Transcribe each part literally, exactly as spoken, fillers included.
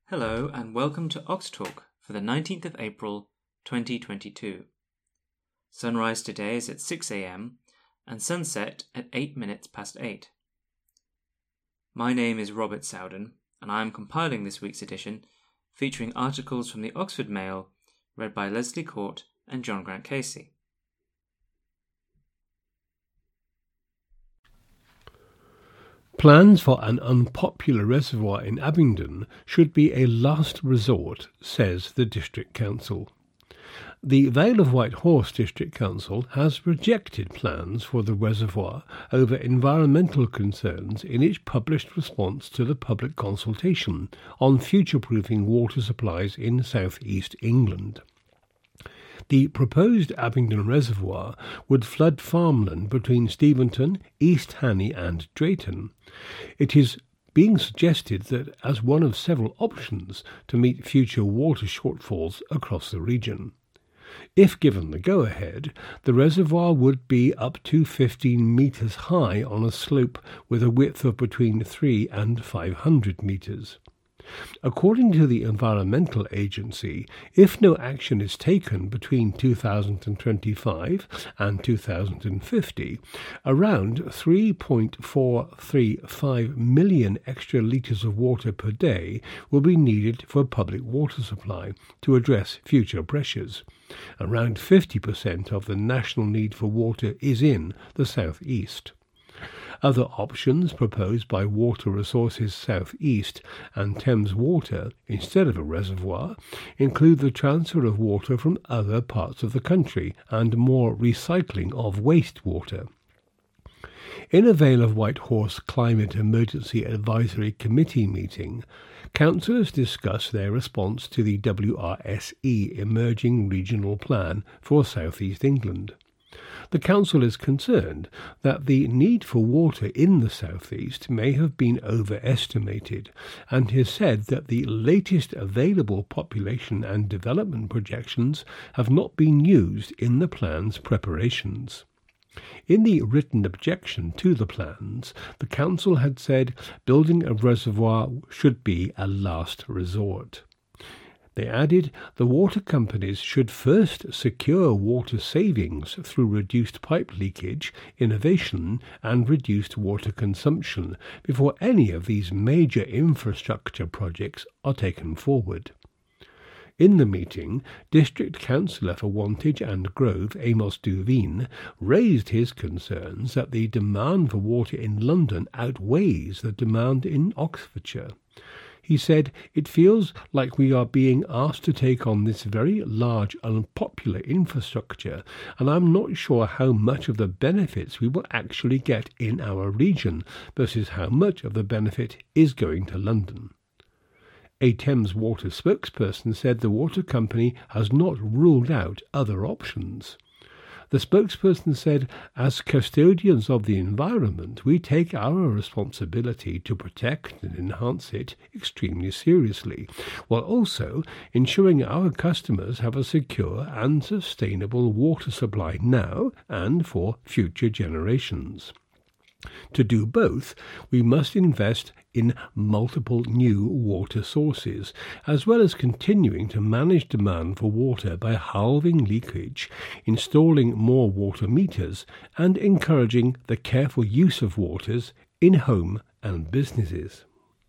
Hello and welcome to Ox Talk for the nineteenth of April twenty twenty-two. Sunrise today is at six a m and sunset at eight minutes past eight. My name is Robert Sowden and I am compiling this week's edition featuring articles from the Oxford Mail read by Leslie Court and John Grant Casey. Plans for an unpopular reservoir in Abingdon should be a last resort, says the District Council. The Vale of White Horse District Council has rejected plans for the reservoir over environmental concerns in its published response to the public consultation on future-proofing water supplies in South East England. The proposed Abingdon Reservoir would flood farmland between Steventon, East Hannay and Drayton. It is being suggested that as one of several options to meet future water shortfalls across the region. If given the go-ahead, the reservoir would be up to fifteen metres high on a slope with a width of between three and five hundred metres. According to the Environmental Agency, if no action is taken between two thousand twenty-five and two thousand fifty, around three point four three five million extra litres of water per day will be needed for public water supply to address future pressures. Around fifty percent of the national need for water is in the South East. Other options proposed by Water Resources South East and Thames Water instead of a reservoir include the transfer of water from other parts of the country and more recycling of wastewater. In a Vale of White Horse Climate Emergency Advisory Committee meeting, councillors discussed their response to the W R S E Emerging Regional Plan for South East England. The Council is concerned that the need for water in the South East may have been overestimated and has said that the latest available population and development projections have not been used in the plan's preparations. In the written objection to the plans, the Council had said building a reservoir should be a last resort. They added the water companies should first secure water savings through reduced pipe leakage, innovation and reduced water consumption before any of these major infrastructure projects are taken forward. In the meeting, District Councillor for Wantage and Grove, Amos Duveen, raised his concerns that the demand for water in London outweighs the demand in Oxfordshire. He said, "It feels like we are being asked to take on this very large unpopular infrastructure, and I'm not sure how much of the benefits we will actually get in our region versus how much of the benefit is going to London." A Thames Water spokesperson said the water company has not ruled out other options. The spokesperson said, "As custodians of the environment, we take our responsibility to protect and enhance it extremely seriously, while also ensuring our customers have a secure and sustainable water supply now and for future generations. To do both, we must invest in multiple new water sources, as well as continuing to manage demand for water by halving leakage, installing more water meters, and encouraging the careful use of waters in home and businesses."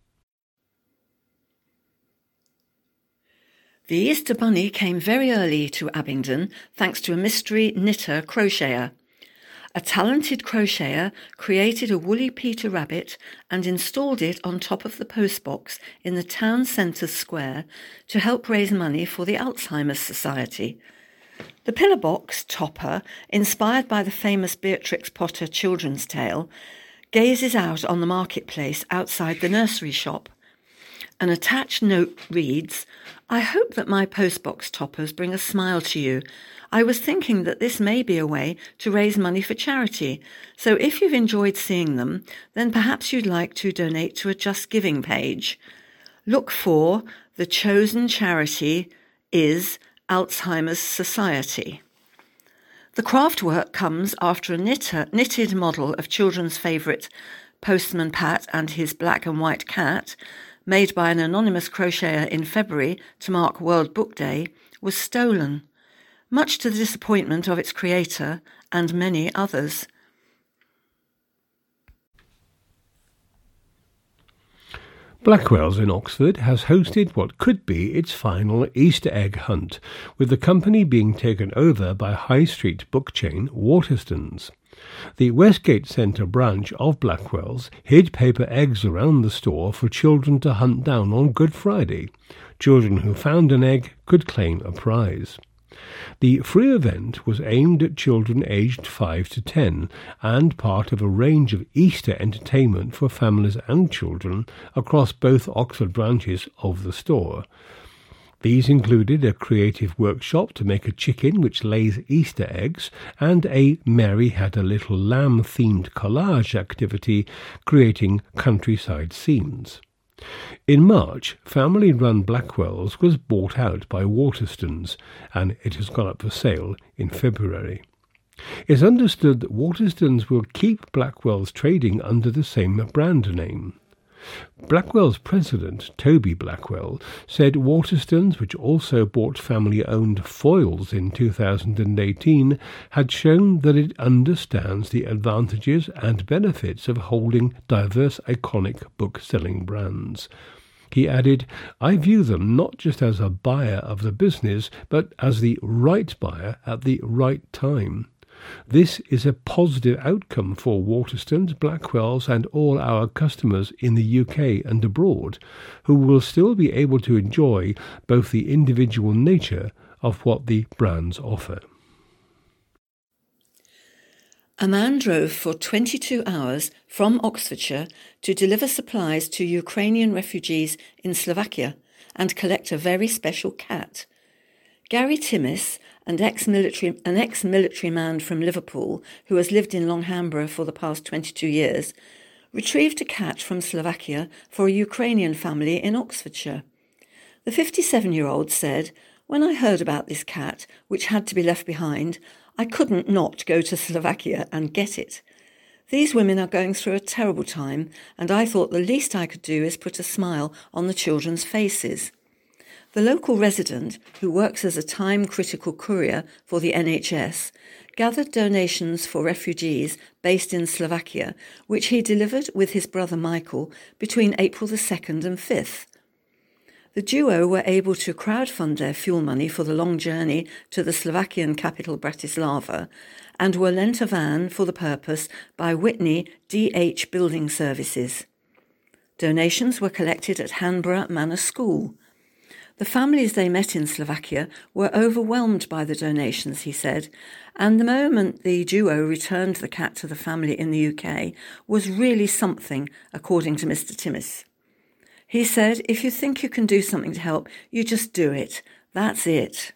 The Easter Bunny came very early to Abingdon thanks to a mystery knitter crocheter. A talented crocheter created a woolly Peter Rabbit and installed it on top of the postbox in the town centre square to help raise money for the Alzheimer's Society. The pillar box topper, inspired by the famous Beatrix Potter children's tale, gazes out on the marketplace outside the nursery shop. An attached note reads, "I hope that my postbox toppers bring a smile to you. I was thinking that this may be a way to raise money for charity, so if you've enjoyed seeing them, then perhaps you'd like to donate to a Just Giving page. Look for the chosen charity is Alzheimer's Society." The craftwork comes after a knitter, knitted model of children's favourite Postman Pat and his black and white cat made by an anonymous crocheter in February to mark World Book Day, was stolen, much to the disappointment of its creator and many others. Blackwell's in Oxford has hosted what could be its final Easter egg hunt, with the company being taken over by high street book chain Waterstones. The Westgate Centre branch of Blackwell's hid paper eggs around the store for children to hunt down on Good Friday. Children who found an egg could claim a prize. The free event was aimed at children aged five to ten and part of a range of Easter entertainment for families and children across both Oxford branches of the store. These included a creative workshop to make a chicken which lays Easter eggs and a Mary Had a Little Lamb themed collage activity creating countryside scenes. In March, family-run Blackwell's was bought out by Waterstones, and it has gone up for sale in February. It's understood that Waterstones will keep Blackwell's trading under the same brand name. Blackwell's president, Toby Blackwell, said Waterstones, which also bought family-owned Foyles in two thousand eighteen, had shown that it understands the advantages and benefits of holding diverse iconic book-selling brands. He added, "I view them not just as a buyer of the business, but as the right buyer at the right time. This is a positive outcome for Waterstones, Blackwell's and all our customers in the U K and abroad, who will still be able to enjoy both the individual nature of what the brands offer." A man drove for twenty-two hours from Oxfordshire to deliver supplies to Ukrainian refugees in Slovakia and collect a very special cat. Gary Timmis, an ex-military, an ex-military man from Liverpool who has lived in Longhamburg for the past twenty-two years, retrieved a cat from Slovakia for a Ukrainian family in Oxfordshire. The fifty-seven-year-old said, "When I heard about this cat, which had to be left behind, I couldn't not go to Slovakia and get it. These women are going through a terrible time, and I thought the least I could do is put a smile on the children's faces." The local resident, who works as a time-critical courier for the N H S, gathered donations for refugees based in Slovakia, which he delivered with his brother Michael between April the second and fifth. The duo were able to crowdfund their fuel money for the long journey to the Slovakian capital Bratislava and were lent a van for the purpose by Whitney D H Building Services. Donations were collected at Hanborough Manor School. The families they met in Slovakia were overwhelmed by the donations, he said, and the moment the duo returned the cat to the family in the U K was really something, according to Mister Timmis. He said, "If you think you can do something to help, you just do it. That's it."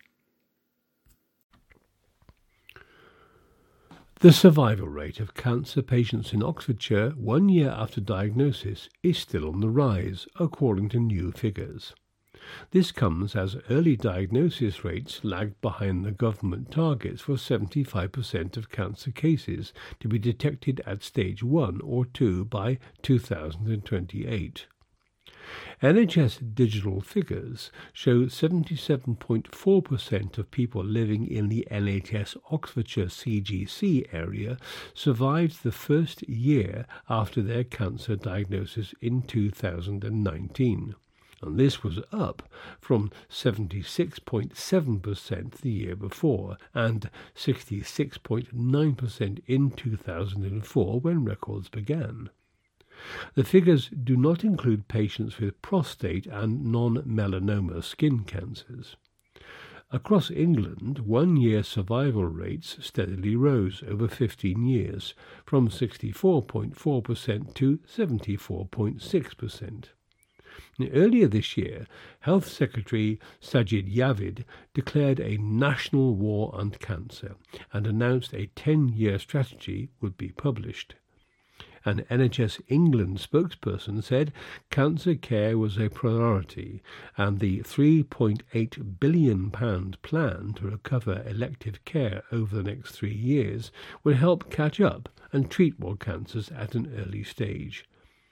The survival rate of cancer patients in Oxfordshire one year after diagnosis is still on the rise, according to new figures. This comes as early diagnosis rates lag behind the government targets for seventy-five percent of cancer cases to be detected at stage one or two by two thousand twenty-eight. N H S digital figures show seventy-seven point four percent of people living in the N H S Oxfordshire C G C area survived the first year after their cancer diagnosis in two thousand nineteen. And this was up from seventy-six point seven percent the year before and sixty-six point nine percent in two thousand four when records began. The figures do not include patients with prostate and non-melanoma skin cancers. Across England, one-year survival rates steadily rose over fifteen years, from sixty-four point four percent to seventy-four point six percent. Earlier this year, Health Secretary Sajid Javid declared a national war on cancer and announced a ten-year strategy would be published. An N H S England spokesperson said cancer care was a priority and the three point eight billion pounds plan to recover elective care over the next three years would help catch up and treat more cancers at an early stage.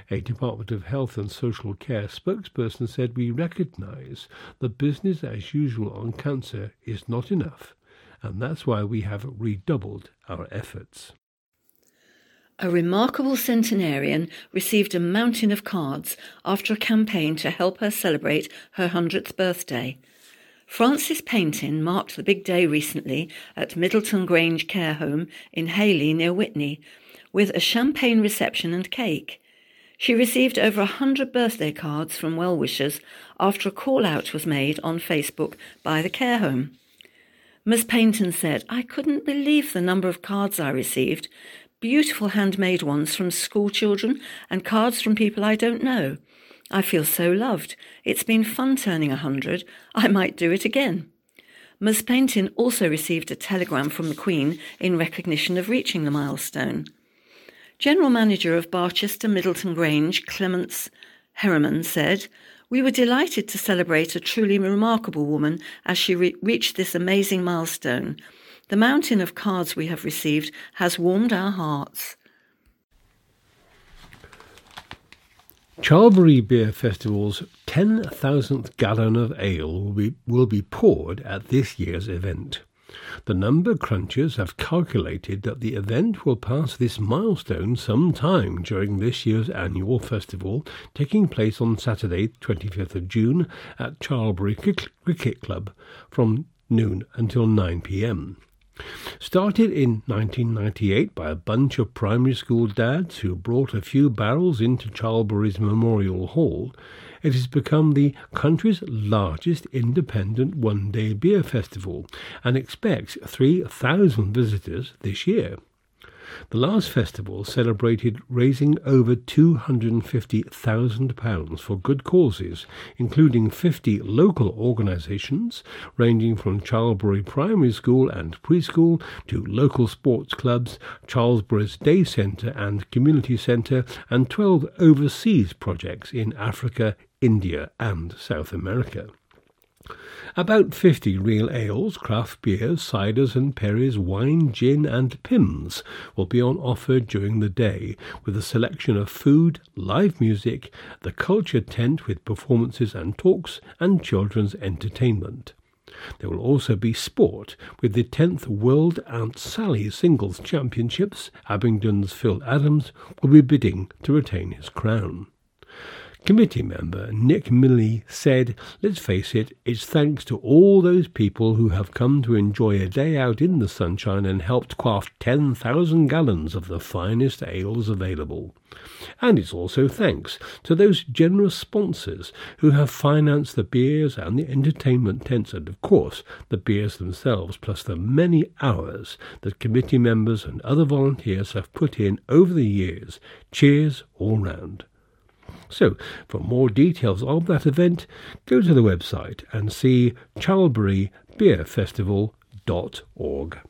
A Department of Health and Social Care spokesperson said, "We recognise that business as usual on cancer is not enough, and that's why we have redoubled our efforts." A remarkable centenarian received a mountain of cards after a campaign to help her celebrate her hundredth birthday. Frances Paintin marked the big day recently at Middleton Grange Care Home in Hayley near Witney with a champagne reception and cake. She received over a hundred birthday cards from well-wishers after a call-out was made on Facebook by the care home. Miss Paintin said, "I couldn't believe the number of cards I received. Beautiful handmade ones from school children and cards from people I don't know. I feel so loved. It's been fun turning a hundred. I might do it again." Miss Paintin also received a telegram from the Queen in recognition of reaching the milestone. General Manager of Barchester Middleton Grange, Clements Herriman, said, "We were delighted to celebrate a truly remarkable woman as she re- reached this amazing milestone. The mountain of cards we have received has warmed our hearts." Charlbury Beer Festival's ten thousandth gallon of ale will be, will be poured at this year's event. The number crunchers have calculated that the event will pass this milestone sometime during this year's annual festival, taking place on Saturday, twenty-fifth of June, at Charlbury Cricket Club from noon until nine p m. Started in nineteen ninety-eight by a bunch of primary school dads who brought a few barrels into Charlbury's Memorial Hall, it has become the country's largest independent one-day beer festival and expects three thousand visitors this year. The last festival celebrated raising over two hundred fifty thousand pounds for good causes, including fifty local organisations, ranging from Charlbury Primary School and Preschool to local sports clubs, Charlesbury's Day Centre and Community Centre, and twelve overseas projects in Africa, India and South America. About fifty real ales, craft beers, ciders and perries, wine, gin and pims will be on offer during the day, with a selection of food, live music, the culture tent with performances and talks, and children's entertainment. There will also be sport, with the tenth World Aunt Sally Singles Championships. Abingdon's Phil Adams will be bidding to retain his crown. Committee member Nick Milley said, "Let's face it, it's thanks to all those people who have come to enjoy a day out in the sunshine and helped craft ten thousand gallons of the finest ales available. And it's also thanks to those generous sponsors who have financed the beers and the entertainment tents and, of course, the beers themselves, plus the many hours that committee members and other volunteers have put in over the years. Cheers all round." So, for more details of that event, go to the website and see charlbury beer festival dot org.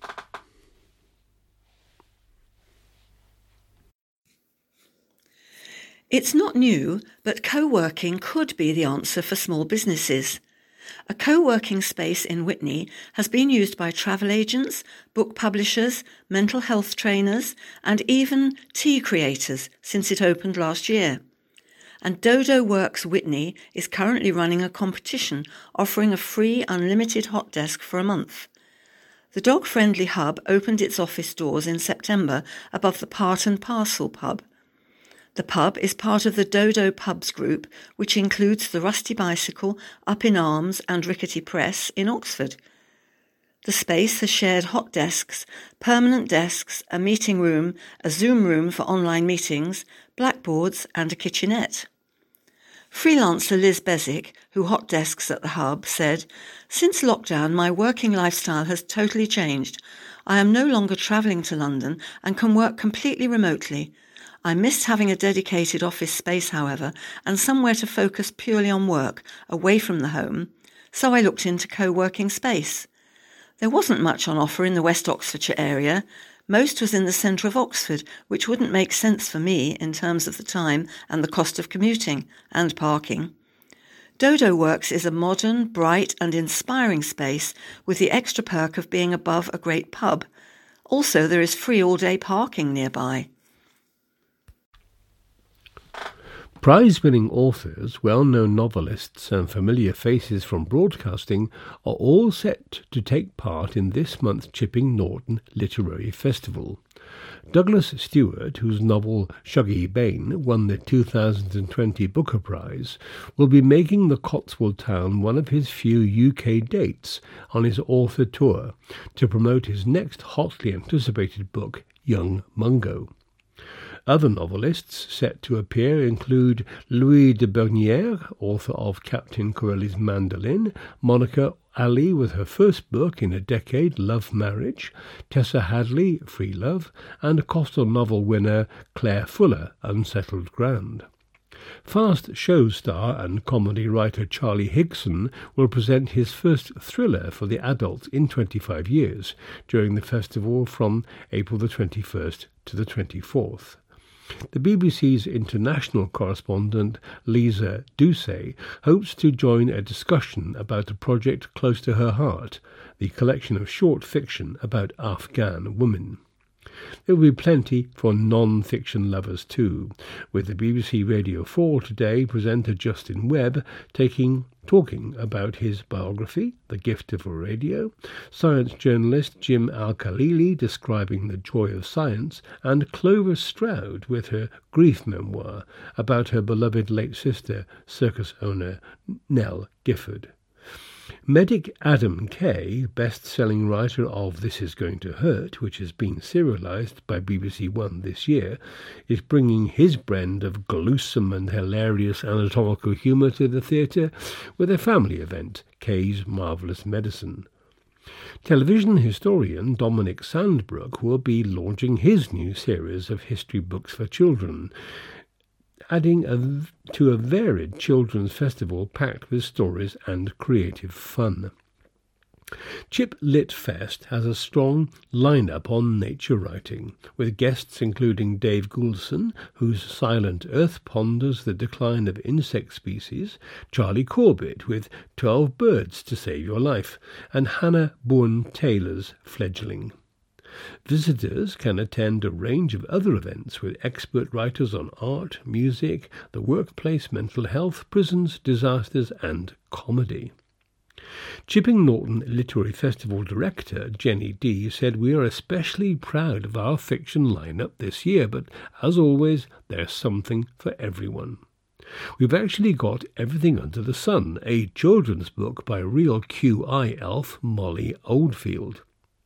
It's not new, but co-working could be the answer for small businesses. A co-working space in Witney has been used by travel agents, book publishers, mental health trainers, and even tea creators since it opened last year. And Dodo Works Witney is currently running a competition offering a free unlimited hot desk for a month. The dog-friendly hub opened its office doors in September above the Part and Parcel pub. The pub is part of the Dodo Pubs group, which includes the Rusty Bicycle, Up in Arms and Rickety Press in Oxford. The space has shared hot desks, permanent desks, a meeting room, a Zoom room for online meetings, blackboards and a kitchenette. Freelancer Liz Bezick, who hot desks at the hub, said, "Since lockdown, my working lifestyle has totally changed. I am no longer travelling to London and can work completely remotely. I missed having a dedicated office space, however, and somewhere to focus purely on work, away from the home, so I looked into co-working space. There wasn't much on offer in the West Oxfordshire area. Most was in the centre of Oxford, which wouldn't make sense for me in terms of the time and the cost of commuting and parking. Dodo Works is a modern, bright and inspiring space with the extra perk of being above a great pub. Also, there is free all-day parking nearby." Prize-winning authors, well-known novelists and familiar faces from broadcasting are all set to take part in this month's Chipping Norton Literary Festival. Douglas Stewart, whose novel Shuggie Bain won the two thousand twenty Booker Prize, will be making the Cotswold town one of his few U K dates on his author tour to promote his next hotly anticipated book, Young Mungo. Other novelists set to appear include Louis de Bernière, author of Captain Corelli's Mandolin, Monica Ali with her first book in a decade, Love Marriage, Tessa Hadley, Free Love, and Coastal Novel winner Claire Fuller, Unsettled Ground. Fast show star and comedy writer Charlie Higson will present his first thriller for the adults in twenty-five years during the festival from April the twenty-first to the twenty-fourth. The B B C's international correspondent Lisa Doucet hopes to join a discussion about a project close to her heart, the collection of short fiction about Afghan women. There will be plenty for non-fiction lovers too, with the B B C Radio four Today presenter Justin Webb taking talking about his biography, The Gift of Radio, science journalist Jim Al-Khalili describing the joy of science, and Clover Stroud with her grief memoir about her beloved late sister, circus owner Nell Gifford. Medic Adam Kay, best-selling writer of This Is Going to Hurt, which has been serialised by B B C One this year, is bringing his blend of gruesome and hilarious anatomical humour to the theatre with a family event, Kay's Marvellous Medicine. Television historian Dominic Sandbrook will be launching his new series of history books for children, adding a, to a varied children's festival packed with stories and creative fun. Chip Lit Fest has a strong line-up on nature writing, with guests including Dave Goulson, whose Silent Earth ponders the decline of insect species, Charlie Corbett with twelve Birds to Save Your Life, and Hannah Bourne-Taylor's Fledgling. Visitors can attend a range of other events with expert writers on art, music, the workplace, mental health, prisons, disasters and comedy. Chipping Norton Literary Festival director Jenny Dee said, "We are especially proud of our fiction lineup this year, but as always, there's something for everyone. We've actually got Everything Under the Sun, a children's book by real Q I elf Molly Oldfield.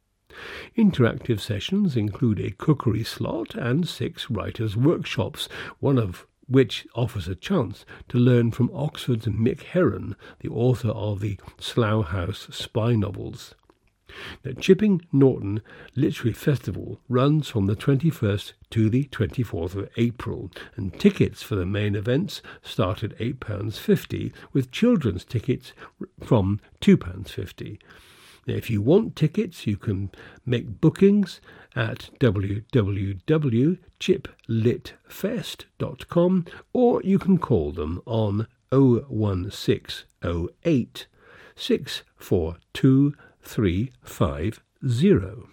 Interactive sessions include a cookery slot and six writers' workshops, one of which offers a chance to learn from Oxford's Mick Heron, the author of the Slough House spy novels. The Chipping Norton Literary Festival runs from the twenty-first to the twenty-fourth of April, and tickets for the main events start at eight pounds fifty, with children's tickets from two pounds fifty. Now, if you want tickets, you can make bookings at w w w dot chip lit fest dot com, or you can call them on oh one six oh eight, six four two, three five zero.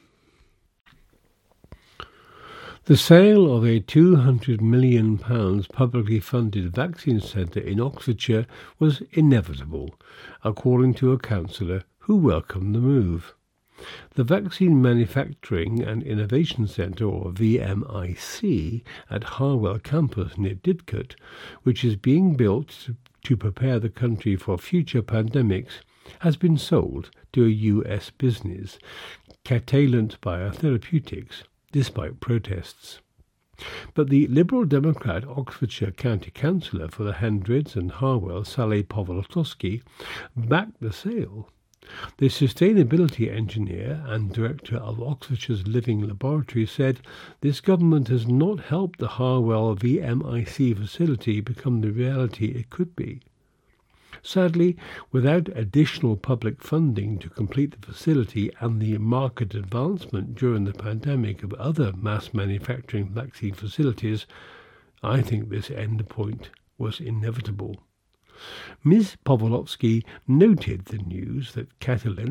The sale of a two hundred million pounds publicly funded vaccine centre in Oxfordshire was inevitable, according to a councillor who welcomed the move. The Vaccine Manufacturing and Innovation Centre, or V M I C, at Harwell campus near Didcot, which is being built to, to prepare the country for future pandemics, has been sold to a U S business, Catalent Biotherapeutics, despite protests. But the Liberal Democrat Oxfordshire County Councillor for the Hendrids and Harwell, Sally Pawlowski, backed the sale. The sustainability engineer and director of Oxfordshire's Living Laboratory said this government has not helped the Harwell V M I C facility become the reality it could be. Sadly, without additional public funding to complete the facility and the market advancement during the pandemic of other mass manufacturing vaccine facilities, I think this endpoint was inevitable. Miz Pawlowski noted the news that Catalent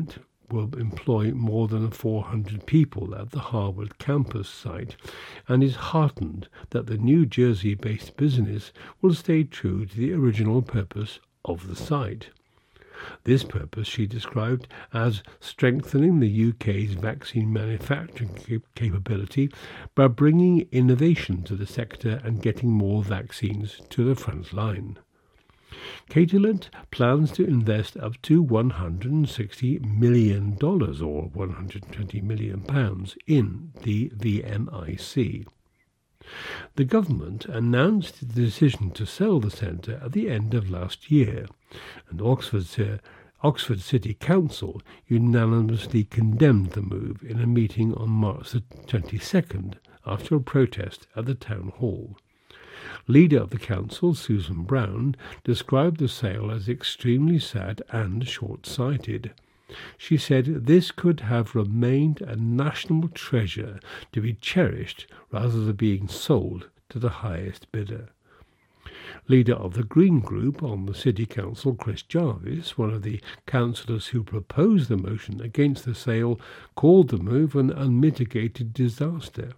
will employ more than four hundred people at the Harvard campus site and is heartened that the New Jersey-based business will stay true to the original purpose of the site. This purpose she described as strengthening the U K's vaccine manufacturing cap- capability by bringing innovation to the sector and getting more vaccines to the front line. Catalent plans to invest up to one hundred sixty million dollars or one hundred twenty million pounds in the V M I C. The government announced the decision to sell the centre at the end of last year, and Oxford, Oxford City Council unanimously condemned the move in a meeting on March the twenty-second after a protest at the town hall. Leader of the council, Susan Brown, described the sale as extremely sad and short-sighted. She said this could have remained a national treasure to be cherished rather than being sold to the highest bidder. Leader of the Green Group on the City Council, Chris Jarvis, one of the councillors who proposed the motion against the sale, called the move an unmitigated disaster.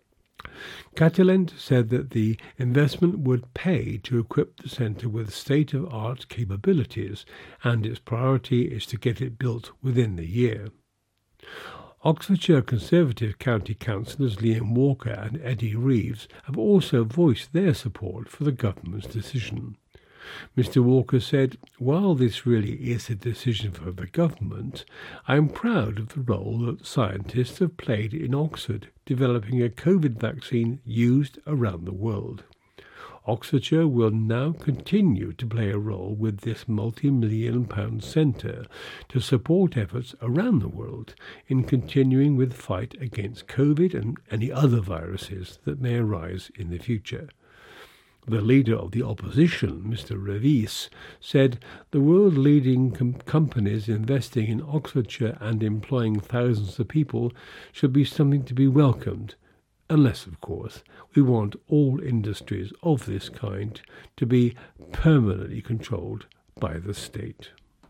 Catalent said that the investment would pay to equip the centre with state-of-art capabilities, and its priority is to get it built within the year. Oxfordshire Conservative County Councillors Liam Walker and Eddie Reeves have also voiced their support for the government's decision. Mister Walker said, "While this really is a decision for the government, I am proud of the role that scientists have played in Oxford developing a COVID vaccine used around the world. Oxfordshire will now continue to play a role with this multi-million pound centre to support efforts around the world in continuing with the fight against COVID and any other viruses that may arise in the future." The leader of the opposition, Mister Revis, said the world-leading com- companies investing in Oxfordshire and employing thousands of people should be something to be welcomed, unless, of course, we want all industries of this kind to be permanently controlled by the state.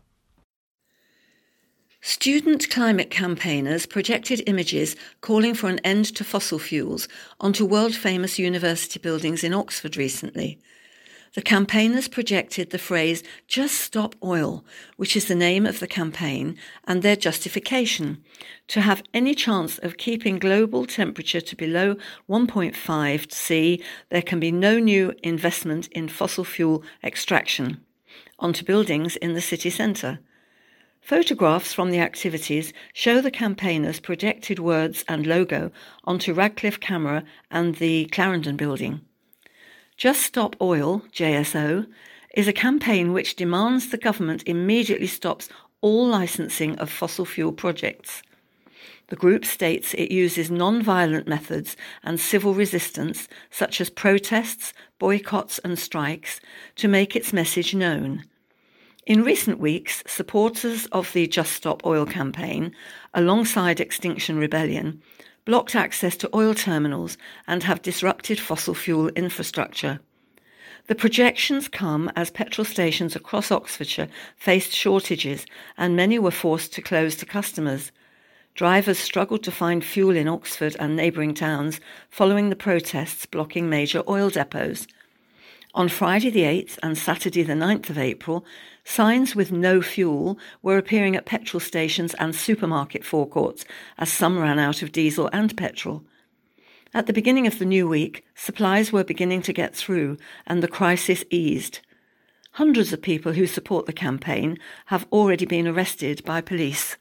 Student climate campaigners projected images calling for an end to fossil fuels onto world-famous university buildings in Oxford recently. The campaigners projected the phrase "Just Stop Oil," which is the name of the campaign, and their justification: to have any chance of keeping global temperature to below one point five C, there can be no new investment in fossil fuel extraction onto buildings in the city centre. Photographs from the activities show the campaigners projected words and logo onto Radcliffe Camera and the Clarendon Building. Just Stop Oil, J S O, is a campaign which demands the government immediately stops all licensing of fossil fuel projects. The group states it uses non-violent methods and civil resistance, such as protests, boycotts and strikes, to make its message known. In recent weeks, supporters of the Just Stop Oil campaign, alongside Extinction Rebellion, blocked access to oil terminals and have disrupted fossil fuel infrastructure. The projections come as petrol stations across Oxfordshire faced shortages and many were forced to close to customers. Drivers struggled to find fuel in Oxford and neighbouring towns following the protests blocking major oil depots. On Friday the eighth and Saturday the ninth of April, signs with no fuel were appearing at petrol stations and supermarket forecourts as some ran out of diesel and petrol. At the beginning of the new week, supplies were beginning to get through and the crisis eased. Hundreds of people who support the campaign have already been arrested by police.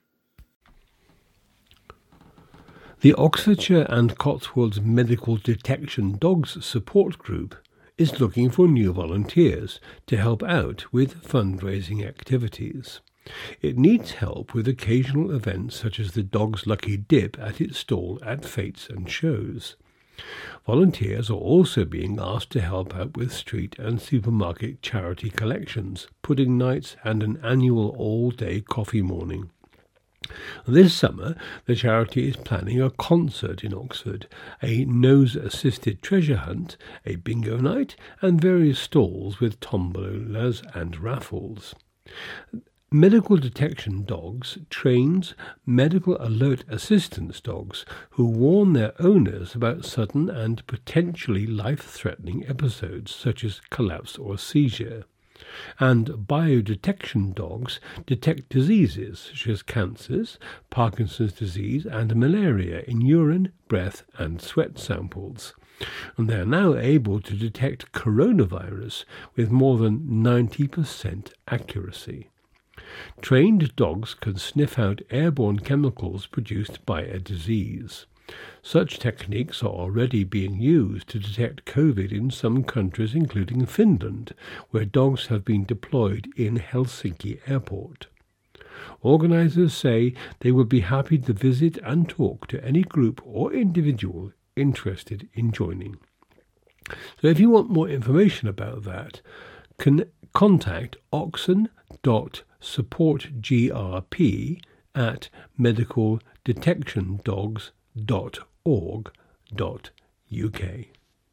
The Oxfordshire and Cotswolds Medical Detection Dogs Support Group is looking for new volunteers to help out with fundraising activities. It needs help with occasional events such as the Dog's Lucky Dip at its stall at Fates and Shows. Volunteers are also being asked to help out with street and supermarket charity collections, pudding nights and an annual all-day coffee morning. This summer, the charity is planning a concert in Oxford, a nose-assisted treasure hunt, a bingo night, and various stalls with tombolas and raffles. Medical detection dogs trains medical alert assistance dogs who warn their owners about sudden and potentially life-threatening episodes such as collapse or seizure. And biodetection dogs detect diseases such as cancers, Parkinson's disease and malaria in urine, breath and sweat samples. And they are now able to detect coronavirus with more than ninety percent accuracy. Trained dogs can sniff out airborne chemicals produced by a disease. Such techniques are already being used to detect COVID in some countries, including Finland, where dogs have been deployed in Helsinki Airport. Organisers say they will be happy to visit and talk to any group or individual interested in joining. So if you want more information about that, can contact oxen dot support G R P at medical detection dogs dot org dot U K.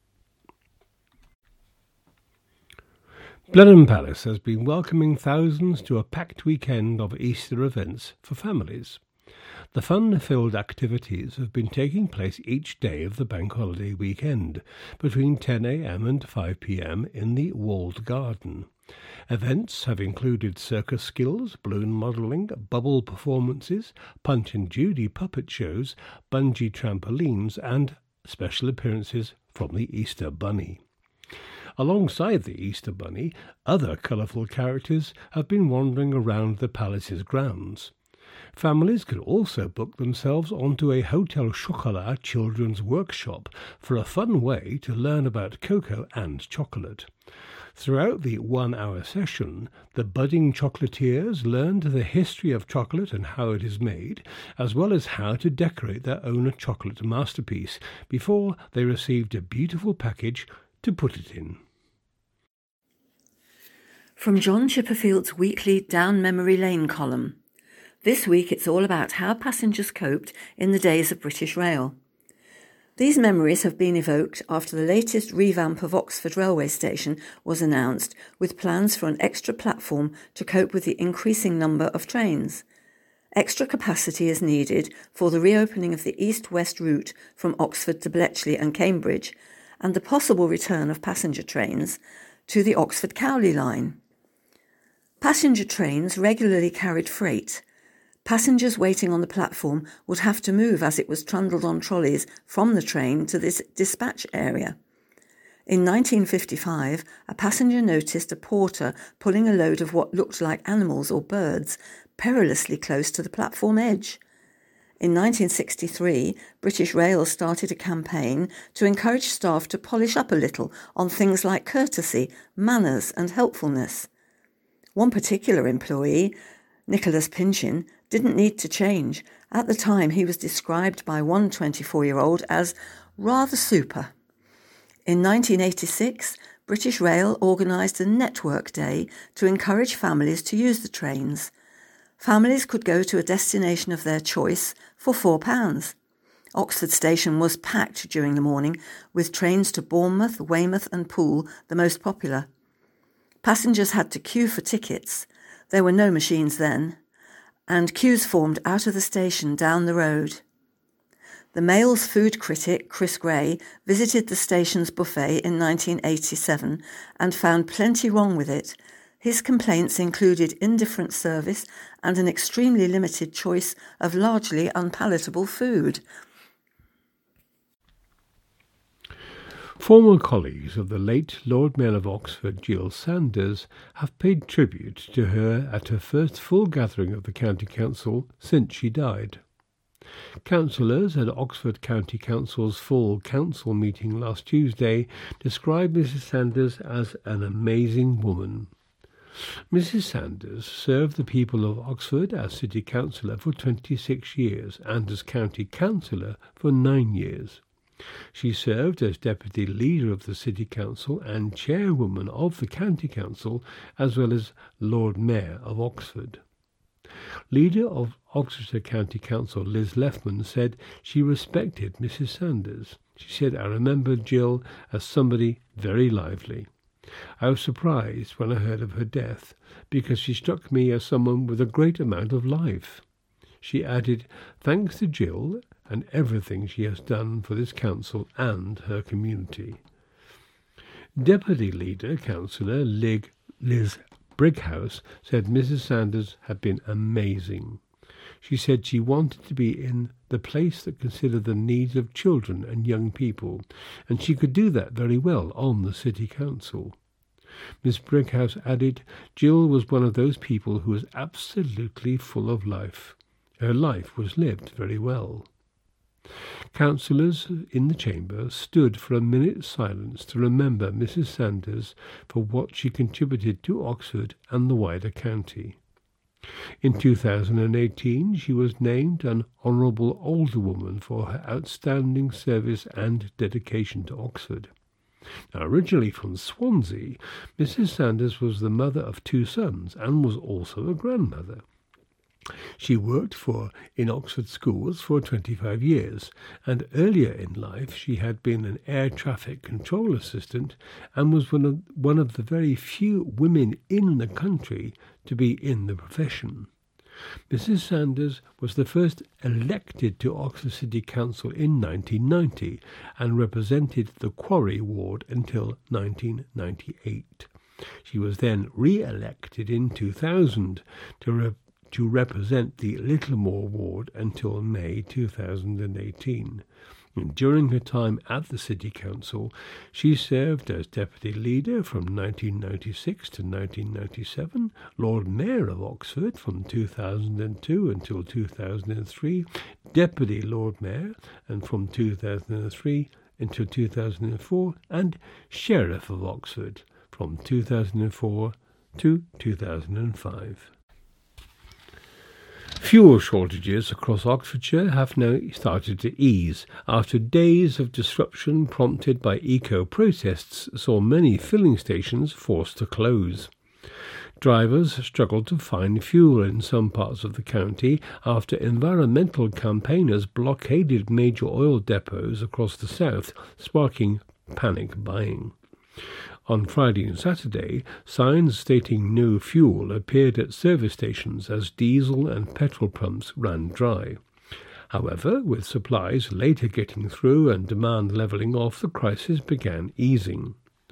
Blenheim Palace has been welcoming thousands to a packed weekend of Easter events for families. The fun-filled activities have been taking place each day of the bank holiday weekend, between ten a m and five p m in the walled garden. Events have included circus skills, balloon modelling, bubble performances, Punch and Judy puppet shows, bungee trampolines and special appearances from the Easter Bunny. Alongside the Easter Bunny, other colourful characters have been wandering around the palace's grounds. Families could also book themselves onto a Hotel Chocolat children's workshop for a fun way to learn about cocoa and chocolate. Throughout the one-hour session, the budding chocolatiers learned the history of chocolate and how it is made, as well as how to decorate their own chocolate masterpiece before they received a beautiful package to put it in. From John Chipperfield's weekly Down Memory Lane column. This week it's all about how passengers coped in the days of British Rail. These memories have been evoked after the latest revamp of Oxford railway station was announced, with plans for an extra platform to cope with the increasing number of trains. Extra capacity is needed for the reopening of the east-west route from Oxford to Bletchley and Cambridge, and the possible return of passenger trains to the Oxford-Cowley line. Passenger trains regularly carried freight. Passengers waiting on the platform would have to move as it was trundled on trolleys from the train to this dispatch area. In nineteen fifty-five, a passenger noticed a porter pulling a load of what looked like animals or birds perilously close to the platform edge. In nineteen sixty-three, British Rail started a campaign to encourage staff to polish up a little on things like courtesy, manners and helpfulness. One particular employee, Nicholas Pinchin, didn't need to change. At the time, he was described by one twenty-four-year-old as rather super. In nineteen eighty-six, British Rail organised a network day to encourage families to use the trains. Families could go to a destination of their choice for four pounds. Oxford Station was packed during the morning, with trains to Bournemouth, Weymouth and Poole the most popular. Passengers had to queue for tickets. There were no machines then, and queues formed out of the station down the road. The Mail's food critic, Chris Gray, visited the station's buffet in nineteen eighty-seven and found plenty wrong with it. His complaints included indifferent service and an extremely limited choice of largely unpalatable food. Former colleagues of the late Lord Mayor of Oxford, Jill Sanders, have paid tribute to her at her first full gathering of the County Council since she died. Councillors at Oxford County Council's full council meeting last Tuesday described Missus Sanders as an amazing woman. Missus Sanders served the people of Oxford as City Councillor for twenty-six years and as County Councillor for nine years. She served as Deputy Leader of the City Council and Chairwoman of the County Council, as well as Lord Mayor of Oxford. Leader of Oxfordshire County Council Liz Leffman said she respected Missus Sanders. She said, "I remember Jill as somebody very lively." I was surprised when I heard of her death, because she struck me as someone with a great amount of life. She added, thanks to Jill and everything she has done for this council and her community. Deputy Leader Councillor Liz Brighouse said Missus Sanders had been amazing. She said she wanted to be in the place that considered the needs of children and young people, and she could do that very well on the City Council. Miss Brighouse added, Jill was one of those people who was absolutely full of life. Her life was lived very well. Councillors in the chamber stood for a minute's silence to remember Missus Sanders for what she contributed to Oxford and the wider county. In two thousand eighteen, she was named an Honourable Alderwoman for her outstanding service and dedication to Oxford. Now, originally from Swansea, Missus Sanders was the mother of two sons and was also a grandmother. She worked for in Oxford schools for twenty-five years, and earlier in life she had been an air traffic control assistant and was one of, one of the very few women in the country to be in the profession. Missus Sanders was the first elected to Oxford City Council in nineteen ninety and represented the Quarry ward until nineteen ninety-eight. She was then re-elected in two thousand to re- to represent the Littlemore ward until May two thousand eighteen. And during her time at the City Council, she served as Deputy Leader from nineteen ninety-six to nineteen ninety-seven, Lord Mayor of Oxford from two thousand two until two thousand three, Deputy Lord Mayor and from two thousand three until two thousand four, and Sheriff of Oxford from two thousand four to two thousand five. Fuel shortages across Oxfordshire have now started to ease after days of disruption prompted by eco-protests saw many filling stations forced to close. Drivers struggled to find fuel in some parts of the county after environmental campaigners blockaded major oil depots across the south, sparking panic buying. On Friday and Saturday, signs stating no fuel appeared at service stations as diesel and petrol pumps ran dry. However, with supplies later getting through and demand levelling off, the crisis began easing.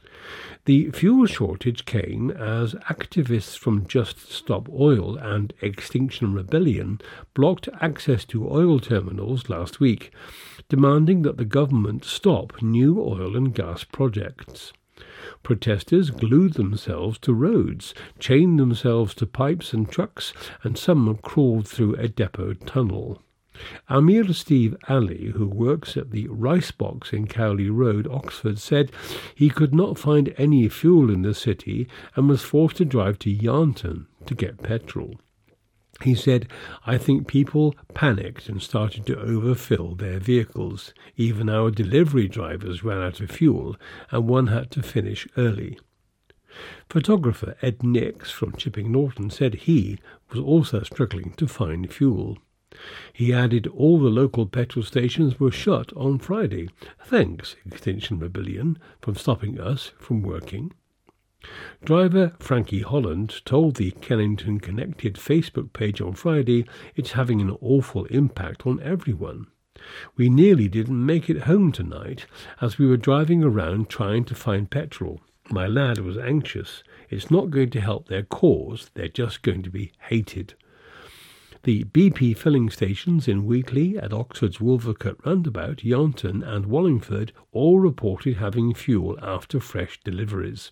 The fuel shortage came as activists from Just Stop Oil and Extinction Rebellion blocked access to oil terminals last week, demanding that the government stop new oil and gas projects. Protesters glued themselves to roads, chained themselves to pipes and trucks, and some crawled through a depot tunnel. Amir Steve Ali, who works at the Rice Box in Cowley Road, Oxford, said he could not find any fuel in the city and was forced to drive to Yarnton to get petrol. He said, I think people panicked and started to overfill their vehicles. Even our delivery drivers ran out of fuel and one had to finish early. Photographer Ed Nix from Chipping Norton said he was also struggling to find fuel. He added all the local petrol stations were shut on Friday. Thanks, Extinction Rebellion, for stopping us from working. Driver Frankie Holland told the Kennington Connected Facebook page on Friday it's having an awful impact on everyone. We nearly didn't make it home tonight as we were driving around trying to find petrol. My lad was anxious. It's not going to help their cause, they're just going to be hated. The B P filling stations in Wheatley, at Oxford's Wolvercut Roundabout, Yarnton and Wallingford all reported having fuel after fresh deliveries.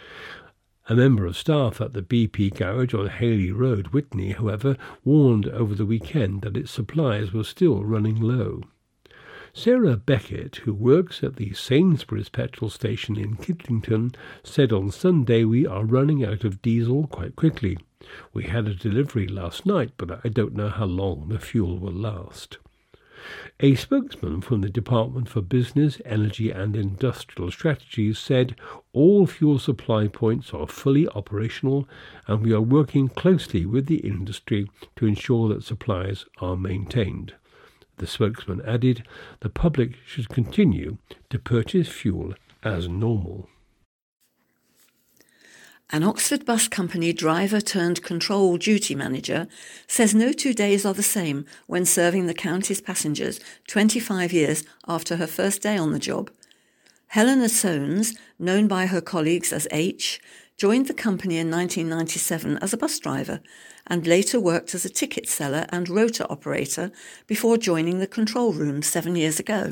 A member of staff at the B P garage on Haley Road, Witney, however, warned over the weekend that its supplies were still running low. Sarah Beckett, who works at the Sainsbury's petrol station in Kidlington, said on Sunday, we are running out of diesel quite quickly. We had a delivery last night, but I don't know how long the fuel will last. A spokesman from the Department for Business, Energy and Industrial Strategies said all fuel supply points are fully operational and we are working closely with the industry to ensure that supplies are maintained. The spokesman added the public should continue to purchase fuel as normal. An Oxford Bus Company driver turned control duty manager says no two days are the same when serving the county's passengers twenty-five years after her first day on the job. Helena Soanes, known by her colleagues as H, joined the company in nineteen ninety-seven as a bus driver and later worked as a ticket seller and rota operator before joining the control room seven years ago.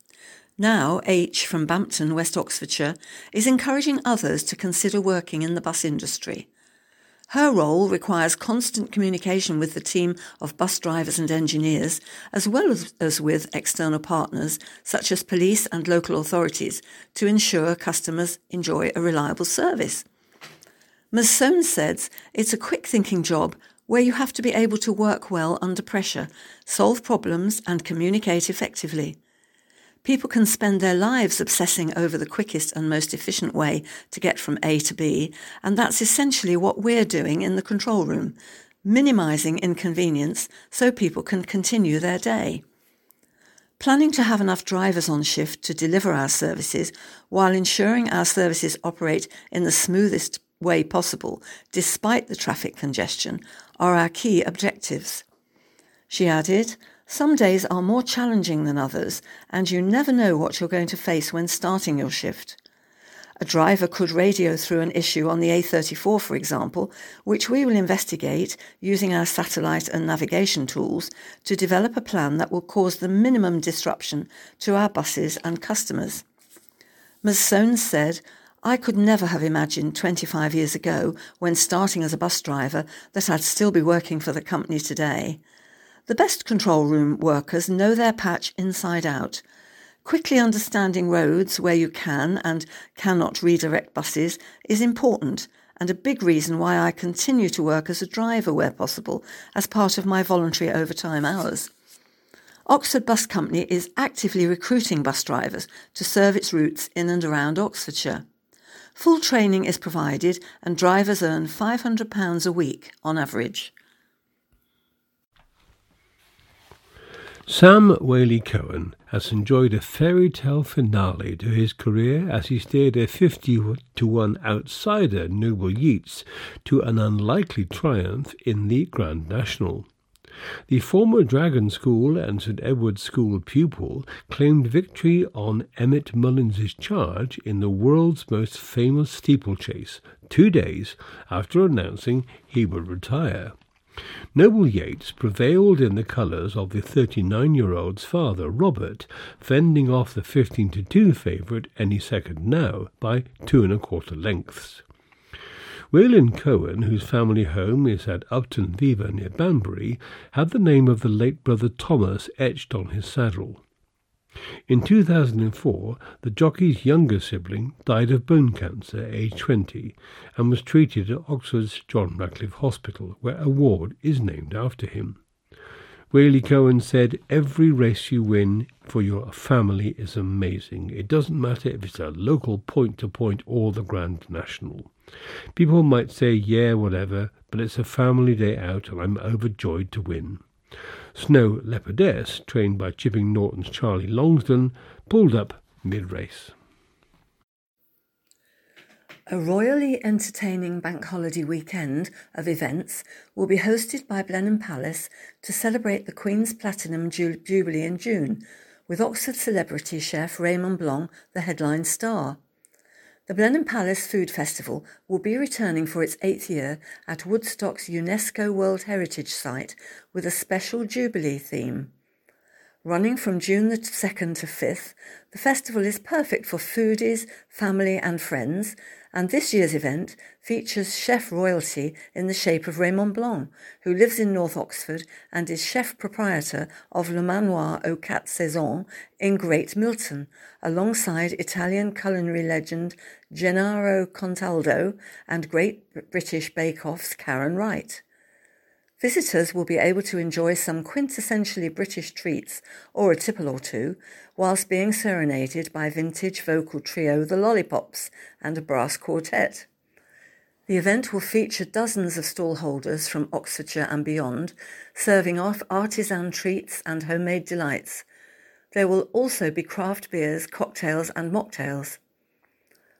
Now, H from Bampton, West Oxfordshire, is encouraging others to consider working in the bus industry. Her role requires constant communication with the team of bus drivers and engineers, as well as, as with external partners such as police and local authorities, to ensure customers enjoy a reliable service. Miz Soanes says it's a quick-thinking job where you have to be able to work well under pressure, solve problems and communicate effectively. People can spend their lives obsessing over the quickest and most efficient way to get from A to B, and that's essentially what we're doing in the control room, minimising inconvenience so people can continue their day. Planning to have enough drivers on shift to deliver our services while ensuring our services operate in the smoothest way possible, despite the traffic congestion, are our key objectives. She added, "Some days are more challenging than others, and you never know what you're going to face when starting your shift. A driver could radio through an issue on the A thirty-four, for example, which we will investigate using our satellite and navigation tools to develop a plan that will cause the minimum disruption to our buses and customers." Miz Soanes said, "I could never have imagined twenty-five years ago, when starting as a bus driver, that I'd still be working for the company today. The best control room workers know their patch inside out. Quickly understanding roads where you can and cannot redirect buses is important, and a big reason why I continue to work as a driver where possible, as part of my voluntary overtime hours. Oxford Bus Company is actively recruiting bus drivers to serve its routes in and around Oxfordshire. Full training is provided and drivers earn five hundred pounds a week on average." Sam Whaley-Cohen has enjoyed a fairy tale finale to his career as he steered a fifty to one outsider Noble Yeats to an unlikely triumph in the Grand National. The former Dragon School and St Edward's School pupil claimed victory on Emmett Mullins's charge in the world's most famous steeplechase, two days after announcing he would retire. Noble Yeats prevailed in the colours of the thirty-nine-year-old's father, Robert, fending off the fifteen to two favourite Any Second Now by two and a quarter lengths. Whaley-Cohen, whose family home is at Upton Viva near Banbury, had the name of the late brother Thomas etched on his saddle. In two thousand four, the jockey's younger sibling died of bone cancer, aged twenty, and was treated at Oxford's John Radcliffe Hospital, where a ward is named after him. Whaley-Cohen said, "Every race you win for your family is amazing. It doesn't matter if it's a local point-to-point or the Grand National. People might say, yeah, whatever, but it's a family day out and I'm overjoyed to win." Snow Leopardess, trained by Chipping Norton's Charlie Longsdon, pulled up mid-race. A royally entertaining bank holiday weekend of events will be hosted by Blenheim Palace to celebrate the Queen's Platinum Ju- Jubilee in June, with Oxford celebrity chef Raymond Blanc the headline star. The Blenheim Palace Food Festival will be returning for its eighth year at Woodstock's UNESCO World Heritage Site with a special Jubilee theme. Running from June the second to fifth, the festival is perfect for foodies, family and friends, and this year's event features chef royalty in the shape of Raymond Blanc, who lives in North Oxford and is chef proprietor of Le Manoir aux Quatre Saisons in Great Milton, alongside Italian culinary legend Gennaro Contaldo and Great British Bake Off's Karen Wright. Visitors will be able to enjoy some quintessentially British treats or a tipple or two, whilst being serenaded by vintage vocal trio The Lollipops and a brass quartet. The event will feature dozens of stallholders from Oxfordshire and beyond, serving off artisan treats and homemade delights. There will also be craft beers, cocktails and mocktails.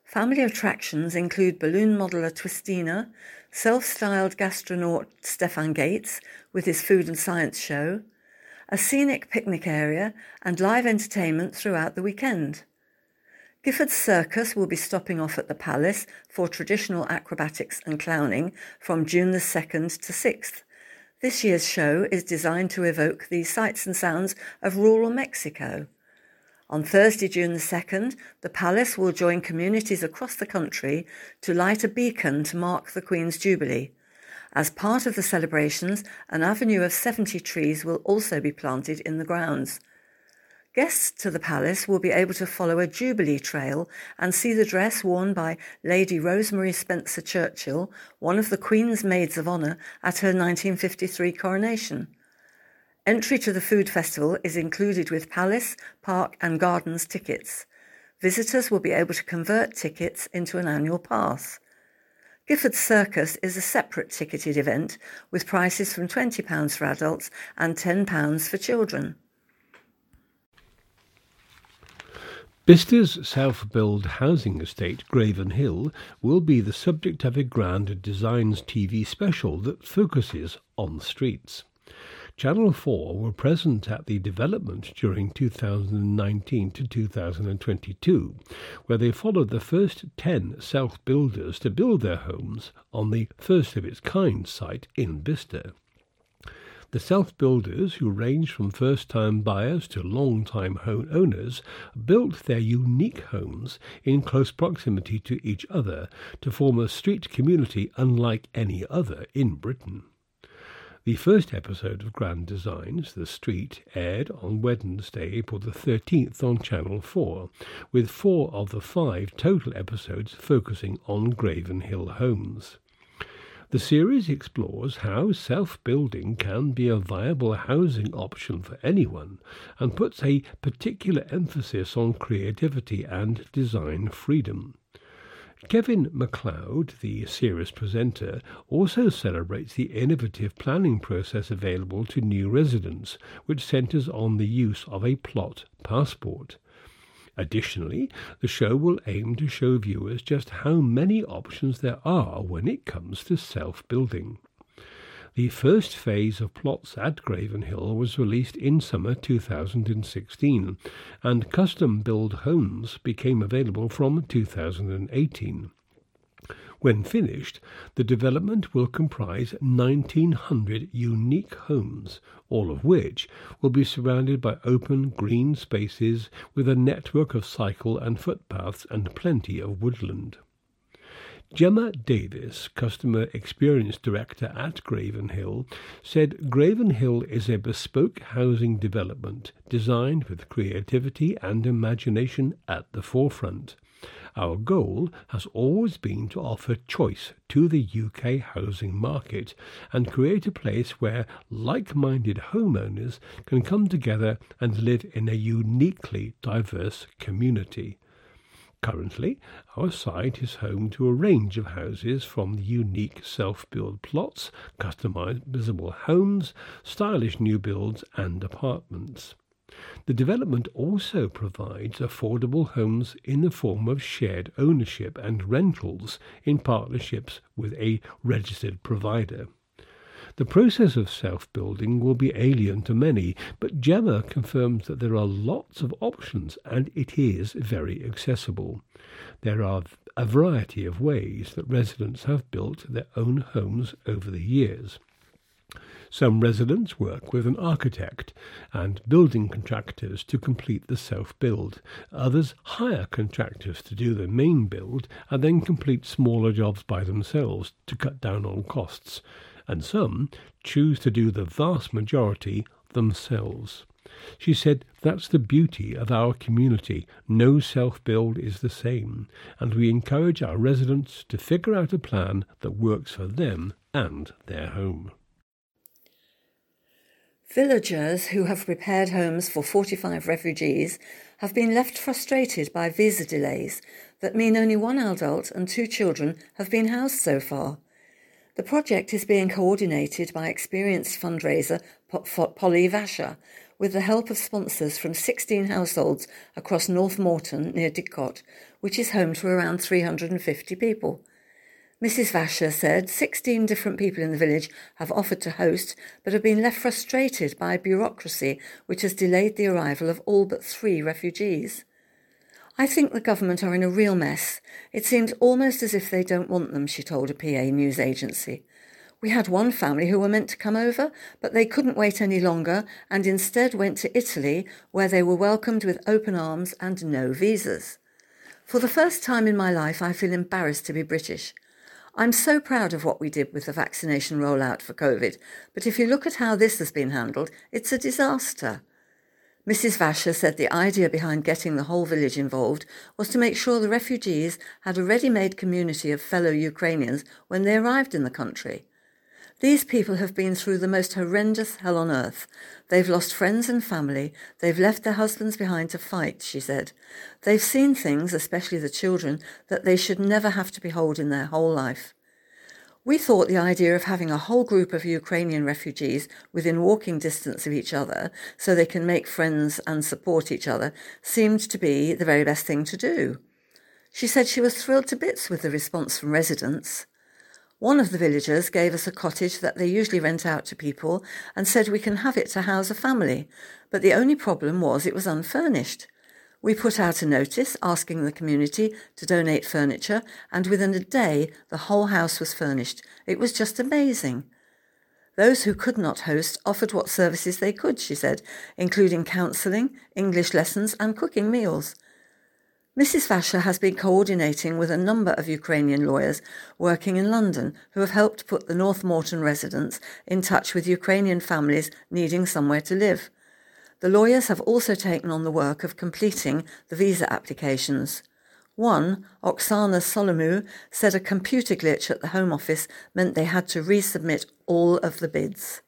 Family attractions include balloon modeller Twistina, self-styled gastronaut Stefan Gates with his food and science show, a scenic picnic area and live entertainment throughout the weekend. Gifford's Circus will be stopping off at the Palace for traditional acrobatics and clowning from June the second to sixth. This year's show is designed to evoke the sights and sounds of rural Mexico. On Thursday, June the second, the Palace will join communities across the country to light a beacon to mark the Queen's Jubilee. As part of the celebrations, an avenue of seventy trees will also be planted in the grounds. Guests to the Palace will be able to follow a Jubilee trail and see the dress worn by Lady Rosemary Spencer Churchill, one of the Queen's Maids of Honour at her nineteen fifty-three coronation. Entry to the food festival is included with Palace, Park and Gardens tickets. Visitors will be able to convert tickets into an annual pass. Gifford's Circus is a separate ticketed event with prices from twenty pounds for adults and ten pounds for children. Biste's self-built housing estate, Graven Hill, will be the subject of a Grand Designs T V special that focuses on streets. Channel four were present at the development during two thousand nineteen to two thousand twenty-two, where they followed the first ten self-builders to build their homes on the first-of-its-kind site in Bicester. The self-builders, who range from first-time buyers to long-time home owners, built their unique homes in close proximity to each other to form a street community unlike any other in Britain. The first episode of Grand Designs, The Street, aired on Wednesday, April the thirteenth on Channel four, with four of the five total episodes focusing on Graven Hill homes. The series explores how self-building can be a viable housing option for anyone and puts a particular emphasis on creativity and design freedom. Kevin MacLeod, the series presenter, also celebrates the innovative planning process available to new residents, which centres on the use of a plot passport. Additionally, the show will aim to show viewers just how many options there are when it comes to self-building. The first phase of plots at Graven Hill was released in summer two thousand sixteen, and custom-built homes became available from two thousand eighteen. When finished, the development will comprise nineteen hundred unique homes, all of which will be surrounded by open green spaces with a network of cycle and footpaths and plenty of woodland. Gemma Davis, Customer Experience Director at Graven Hill, said Graven Hill is a bespoke housing development designed with creativity and imagination at the forefront. Our goal has always been to offer choice to the U K housing market and create a place where like-minded homeowners can come together and live in a uniquely diverse community. Currently, our site is home to a range of houses from the unique self-build plots, customisable homes, stylish new builds and apartments. The development also provides affordable homes in the form of shared ownership and rentals in partnerships with a registered provider. The process of self-building will be alien to many, but Gemma confirms that there are lots of options and it is very accessible. There are a variety of ways that residents have built their own homes over the years. Some residents work with an architect and building contractors to complete the self-build. Others hire contractors to do the main build and then complete smaller jobs by themselves to cut down on costs. And some choose to do the vast majority themselves. She said, "That's the beauty of our community. No self-build is the same, and we encourage our residents to figure out a plan that works for them and their home." Villagers who have prepared homes for forty-five refugees have been left frustrated by visa delays that mean only one adult and two children have been housed so far. The project is being coordinated by experienced fundraiser Polly Vasher, with the help of sponsors from sixteen households across North Morton near Didcot, which is home to around three hundred fifty people. Missus Vasher said sixteen different people in the village have offered to host, but have been left frustrated by bureaucracy, which has delayed the arrival of all but three refugees. I think the government are in a real mess. It seems almost as if they don't want them, she told a P A news agency. We had one family who were meant to come over, but they couldn't wait any longer and instead went to Italy, where they were welcomed with open arms and no visas. For the first time in my life, I feel embarrassed to be British. I'm so proud of what we did with the vaccination rollout for COVID, but if you look at how this has been handled, it's a disaster. Missus Vasher said the idea behind getting the whole village involved was to make sure the refugees had a ready-made community of fellow Ukrainians when they arrived in the country. These people have been through the most horrendous hell on earth. They've lost friends and family. They've left their husbands behind to fight, she said. They've seen things, especially the children, that they should never have to behold in their whole life. We thought the idea of having a whole group of Ukrainian refugees within walking distance of each other so they can make friends and support each other seemed to be the very best thing to do. She said she was thrilled to bits with the response from residents. One of the villagers gave us a cottage that they usually rent out to people and said we can have it to house a family, but the only problem was it was unfurnished. We put out a notice asking the community to donate furniture, and within a day the whole house was furnished. It was just amazing. Those who could not host offered what services they could, she said, including counselling, English lessons and cooking meals. Missus Vasher has been coordinating with a number of Ukrainian lawyers working in London who have helped put the North Morton residents in touch with Ukrainian families needing somewhere to live. The lawyers have also taken on the work of completing the visa applications. One, Oksana Solomu, said a computer glitch at the Home Office meant they had to resubmit all of the bids.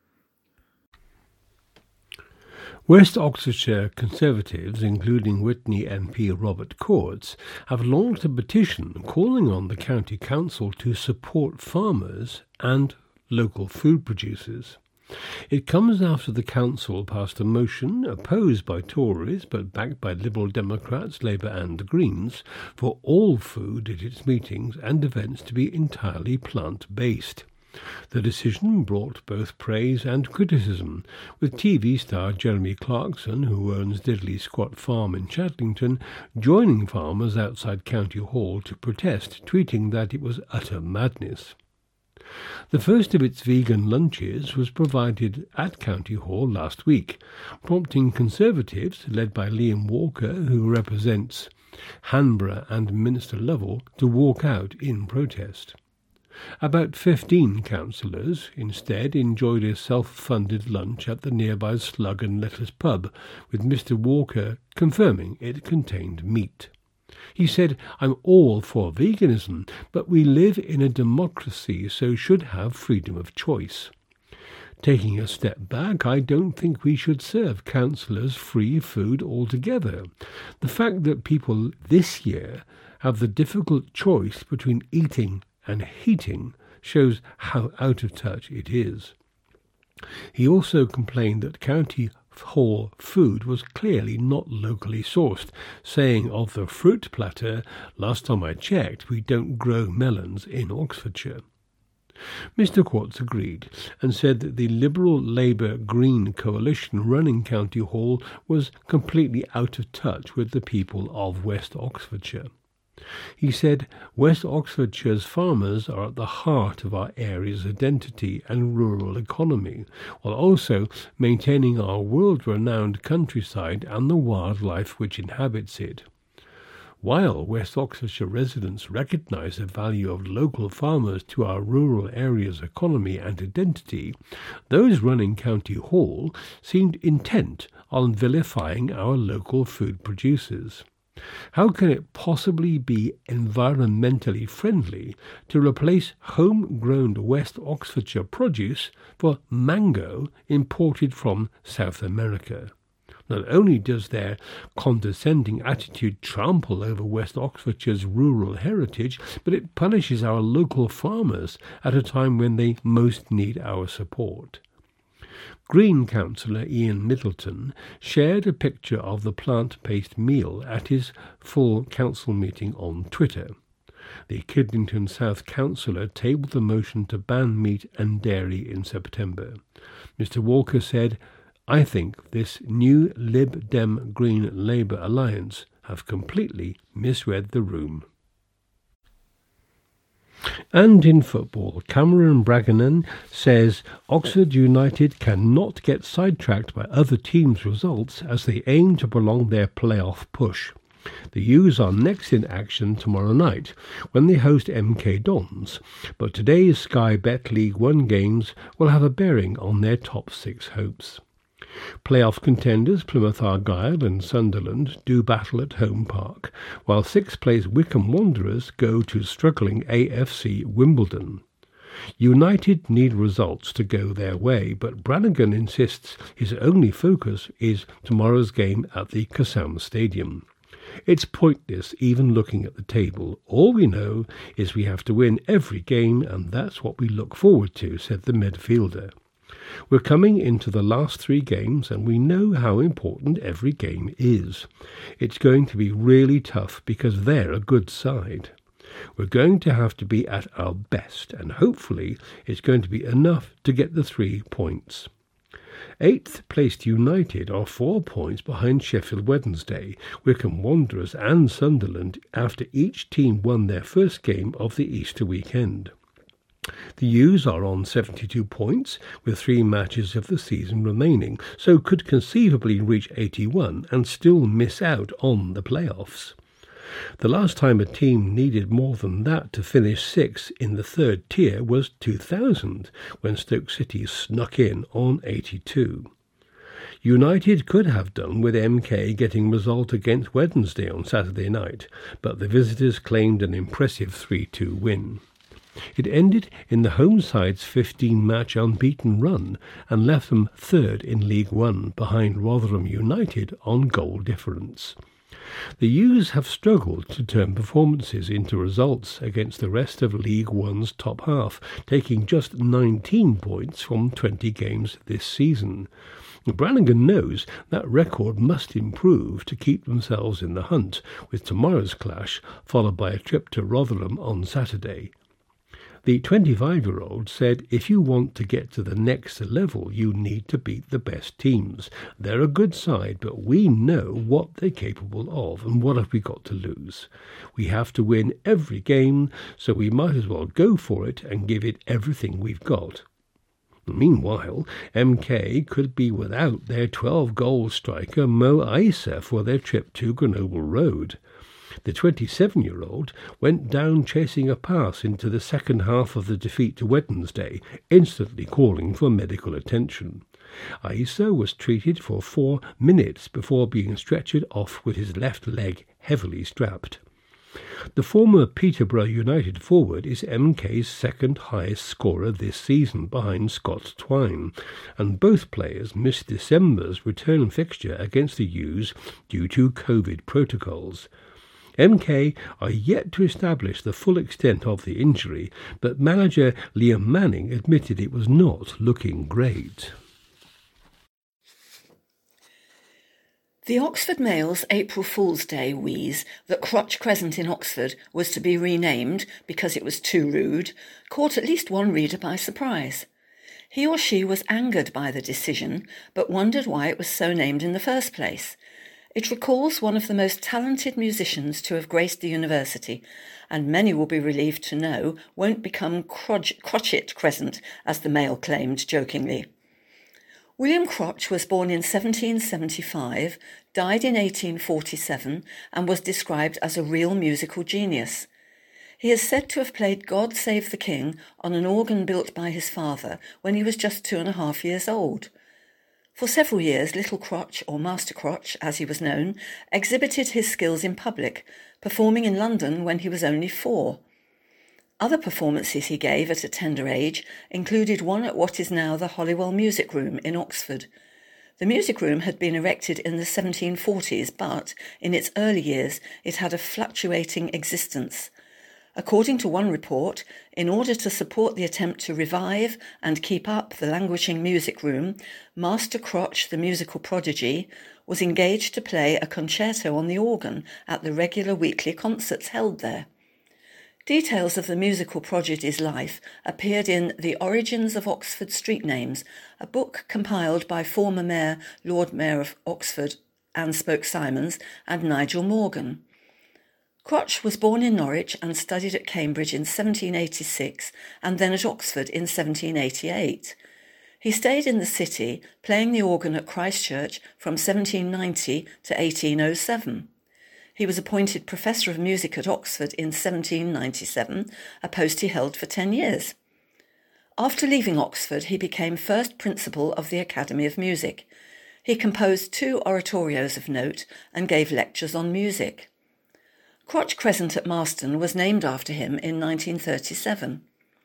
West Oxfordshire Conservatives, including Witney M P Robert Courts, have launched a petition calling on the County Council to support farmers and local food producers. It comes after the council passed a motion, opposed by Tories but backed by Liberal Democrats, Labour and the Greens, for all food at its meetings and events to be entirely plant-based. The decision brought both praise and criticism, with T V star Jeremy Clarkson, who owns Diddley Squat Farm in Chadlington, joining farmers outside County Hall to protest, tweeting that it was utter madness. The first of its vegan lunches was provided at County Hall last week, prompting Conservatives, led by Liam Walker, who represents Hanborough and Minster Lovell, to walk out in protest. About fifteen councillors instead enjoyed a self-funded lunch at the nearby Slug and Lettuce pub, with Mister Walker confirming it contained meat. He said, "I'm all for veganism, but we live in a democracy, so should have freedom of choice. Taking a step back, I don't think we should serve councillors free food altogether. The fact that people this year have the difficult choice between eating and heating shows how out of touch it is." He also complained that County Hall food was clearly not locally sourced, saying of the fruit platter, "Last time I checked, we don't grow melons in Oxfordshire." Mister Quartz agreed and said that the Liberal Labour Green coalition running County Hall was completely out of touch with the people of West Oxfordshire. He said, "West Oxfordshire's farmers are at the heart of our area's identity and rural economy, while also maintaining our world-renowned countryside and the wildlife which inhabits it. While West Oxfordshire residents recognise the value of local farmers to our rural area's economy and identity, those running County Hall seemed intent on vilifying our local food producers. How can it possibly be environmentally friendly to replace home-grown West Oxfordshire produce for mango imported from South America? Not only does their condescending attitude trample over West Oxfordshire's rural heritage, but it punishes our local farmers at a time when they most need our support." Green councillor Ian Middleton shared a picture of the plant-based meal at his full council meeting on Twitter. The Kidlington South councillor tabled the motion to ban meat and dairy in September. Mister Walker said, "I think this new Lib Dem Green Labour alliance have completely misread the room." And in football, Cameron Bragganan says Oxford United cannot get sidetracked by other teams' results as they aim to prolong their playoff push. The U's are next in action tomorrow night when they host M K Dons, but today's Sky Bet League One games will have a bearing on their top six hopes. Playoff contenders Plymouth Argyle and Sunderland do battle at Home Park, while sixth-place Wycombe Wanderers go to struggling A F C Wimbledon. United need results to go their way, but Brannigan insists his only focus is tomorrow's game at the Kassam Stadium. It's pointless even looking at the table. All we know is we have to win every game, and that's what we look forward to, said the midfielder. We're coming into the last three games and we know how important every game is. It's going to be really tough because they're a good side. We're going to have to be at our best and hopefully it's going to be enough to get the three points. Eighth placed United are four points behind Sheffield Wednesday, Wycombe Wanderers and Sunderland after each team won their first game of the Easter weekend. The U's are on seventy-two points, with three matches of the season remaining, so could conceivably reach eighty-one and still miss out on the playoffs. The last time a team needed more than that to finish sixth in the third tier was two thousand, when Stoke City snuck in on eighty-two. United could have done with M K getting result against Wednesday on Saturday night, but the visitors claimed an impressive three two win. It ended in the home side's fifteen-match unbeaten run and left them third in League One behind Rotherham United on goal difference. The U's have struggled to turn performances into results against the rest of League One's top half, taking just nineteen points from twenty games this season. Brannigan knows that record must improve to keep themselves in the hunt, with tomorrow's clash followed by a trip to Rotherham on Saturday. The twenty-five-year-old said, "If you want to get to the next level, you need to beat the best teams. They're a good side, but we know what they're capable of, and what have we got to lose? We have to win every game, so we might as well go for it and give it everything we've got." Meanwhile, M K could be without their twelve-goal striker Mo Aissa for their trip to Grenoble Road. The twenty-seven-year-old went down chasing a pass into the second half of the defeat to Wednesday, instantly calling for medical attention. Aissa was treated for four minutes before being stretchered off with his left leg heavily strapped. The former Peterborough United forward is M K's second highest scorer this season behind Scott Twine, and both players missed December's return fixture against the U's due to COVID protocols. M K are yet to establish the full extent of the injury, but manager Liam Manning admitted it was not looking great. The Oxford Mail's April Fool's Day wheeze that Crotch Crescent in Oxford was to be renamed because it was too rude caught at least one reader by surprise. He or she was angered by the decision, but wondered why it was so named in the first place. It recalls one of the most talented musicians to have graced the university, and many will be relieved to know won't become Crotch- Crotchet Crescent, as the Mail claimed jokingly. William Crotch was born in seventeen seventy-five, died in eighteen forty-seven, and was described as a real musical genius. He is said to have played God Save the King on an organ built by his father when he was just two and a half years old. For several years, Little Crotch, or Master Crotch, as he was known, exhibited his skills in public, performing in London when he was only four. Other performances he gave at a tender age included one at what is now the Holywell Music Room in Oxford. The music room had been erected in the seventeen forties, but in its early years it had a fluctuating existence. According to one report, in order to support the attempt to revive and keep up the languishing music room, Master Crotch, the musical prodigy, was engaged to play a concerto on the organ at the regular weekly concerts held there. Details of the musical prodigy's life appeared in The Origins of Oxford Street Names, a book compiled by former Mayor, Lord Mayor of Oxford, Anne Spoke-Simons, and Nigel Morgan. Crotch was born in Norwich and studied at Cambridge in seventeen eighty-six and then at Oxford in seventeen eighty-eight. He stayed in the city, playing the organ at Christ Church from seventeen ninety to eighteen oh seven. He was appointed Professor of Music at Oxford in seventeen ninety-seven, a post he held for ten years. After leaving Oxford, he became first Principal of the Academy of Music. He composed two oratorios of note and gave lectures on music. Crotch Crescent at Marston was named after him in nineteen thirty-seven.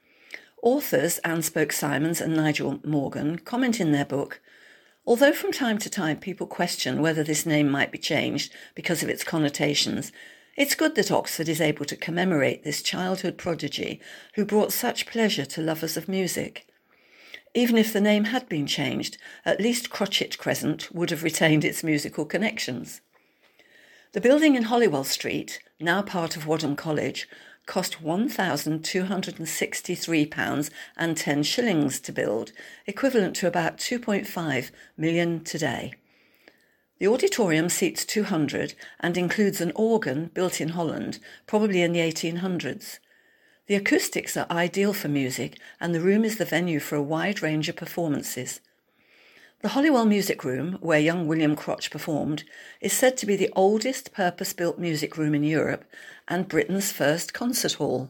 Authors Anne Spoke-Simons and Nigel Morgan comment in their book, although from time to time people question whether this name might be changed because of its connotations, it's good that Oxford is able to commemorate this childhood prodigy who brought such pleasure to lovers of music. Even if the name had been changed, at least Crotchet Crescent would have retained its musical connections. The building in Holywell Street, now part of Wadham College, cost one thousand two hundred sixty-three pounds and ten shillings to build, equivalent to about two point five million today. The auditorium seats two hundred and includes an organ built in Holland, probably in the eighteen hundreds. The acoustics are ideal for music, and the room is the venue for a wide range of performances. The Holywell Music Room, where young William Crotch performed, is said to be the oldest purpose-built music room in Europe and Britain's first concert hall.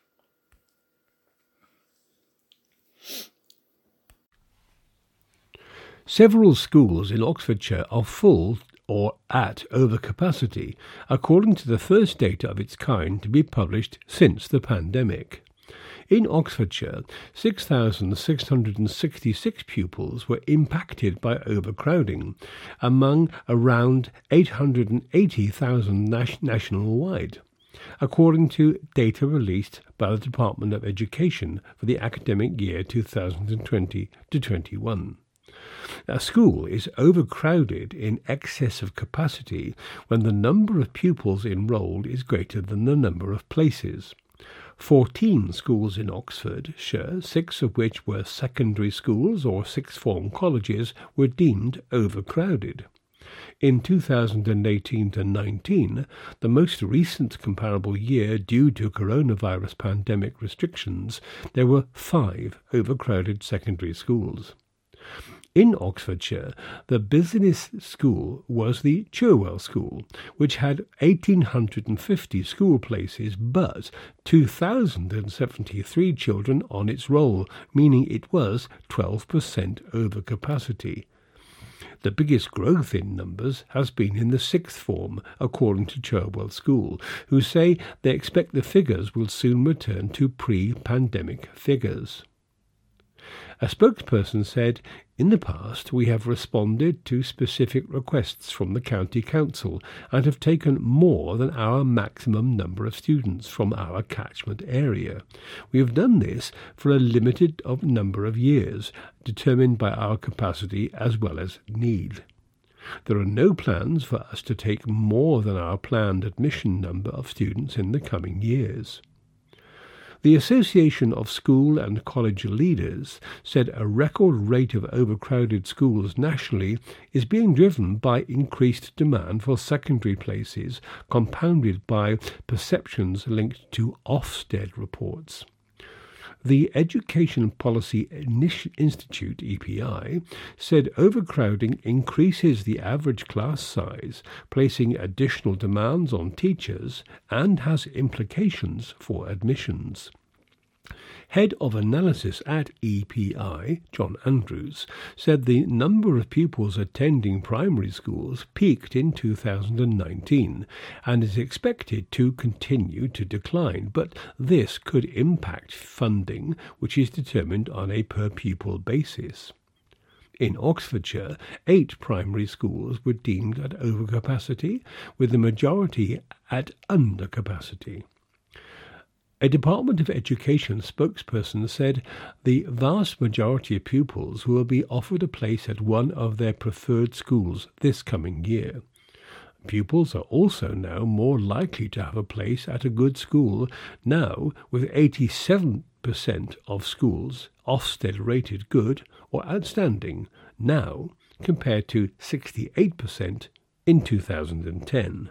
Several schools in Oxfordshire are full or at overcapacity, according to the first data of its kind to be published since the pandemic. In Oxfordshire, six thousand six hundred sixty-six pupils were impacted by overcrowding, among around eight hundred eighty thousand nationwide, according to data released by the Department of Education for the academic year two thousand twenty to twenty-one. A school is overcrowded in excess of capacity when the number of pupils enrolled is greater than the number of places. Fourteen schools in Oxfordshire, six of which were secondary schools or sixth-form colleges, were deemed overcrowded. In two thousand eighteen to nineteen, the most recent comparable year due to coronavirus pandemic restrictions, there were five overcrowded secondary schools. In Oxfordshire, the business school was the Cherwell School, which had one thousand eight hundred fifty school places but two thousand seventy-three children on its roll, meaning it was twelve percent over capacity. The biggest growth in numbers has been in the sixth form, according to Cherwell School, who say they expect the figures will soon return to pre-pandemic figures. A spokesperson said, "In the past, we have responded to specific requests from the County Council and have taken more than our maximum number of students from our catchment area. We have done this for a limited of number of years, determined by our capacity as well as need. There are no plans for us to take more than our planned admission number of students in the coming years." The Association of School and College Leaders said a record rate of overcrowded schools nationally is being driven by increased demand for secondary places, compounded by perceptions linked to Ofsted reports. The Education Policy Institute, E P I, said overcrowding increases the average class size, placing additional demands on teachers and has implications for admissions. Head of Analysis at E P I, John Andrews, said the number of pupils attending primary schools peaked in two thousand nineteen and is expected to continue to decline, but this could impact funding, which is determined on a per-pupil basis. In Oxfordshire, eight primary schools were deemed at overcapacity, with the majority at undercapacity. A Department of Education spokesperson said the vast majority of pupils will be offered a place at one of their preferred schools this coming year. Pupils are also now more likely to have a place at a good school now, with eighty-seven percent of schools Ofsted rated good or outstanding now, compared to sixty-eight percent in two thousand ten.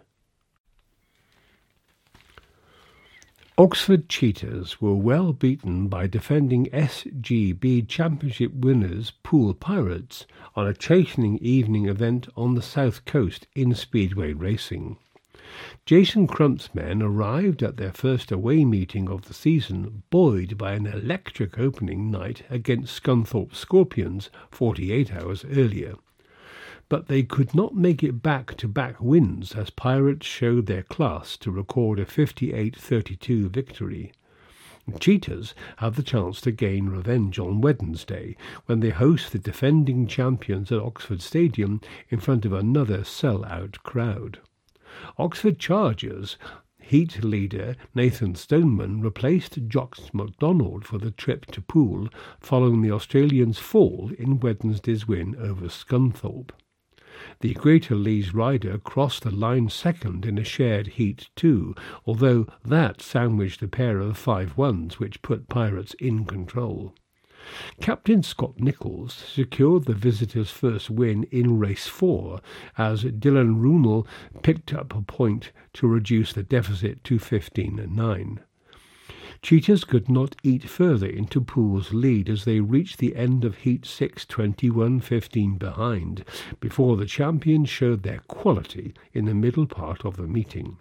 Oxford Cheetahs were well beaten by defending S G B Championship winners Poole Pirates on a chastening evening event on the south coast in speedway racing. Jason Crump's men arrived at their first away meeting of the season buoyed by an electric opening night against Scunthorpe Scorpions forty-eight hours earlier. But they could not make it back-to-back wins as Pirates showed their class to record a fifty-eight thirty-two victory. Cheetahs have the chance to gain revenge on Wednesday when they host the defending champions at Oxford Stadium in front of another sell-out crowd. Oxford Chargers Heat leader Nathan Stoneman replaced Jock MacDonald for the trip to Poole following the Australians' fall in Wednesday's win over Scunthorpe. The Greater Lees rider crossed the line second in a shared heat too, although that sandwiched a pair of five ones which put Pirates in control. Captain Scott Nicholls secured the visitors' first win in race four as Dylan Runel picked up a point to reduce the deficit to fifteen nine. Cheetahs could not eat further into Poole's lead as they reached the end of Heat six twenty-one fifteen behind, before the champions showed their quality in the middle part of the meeting.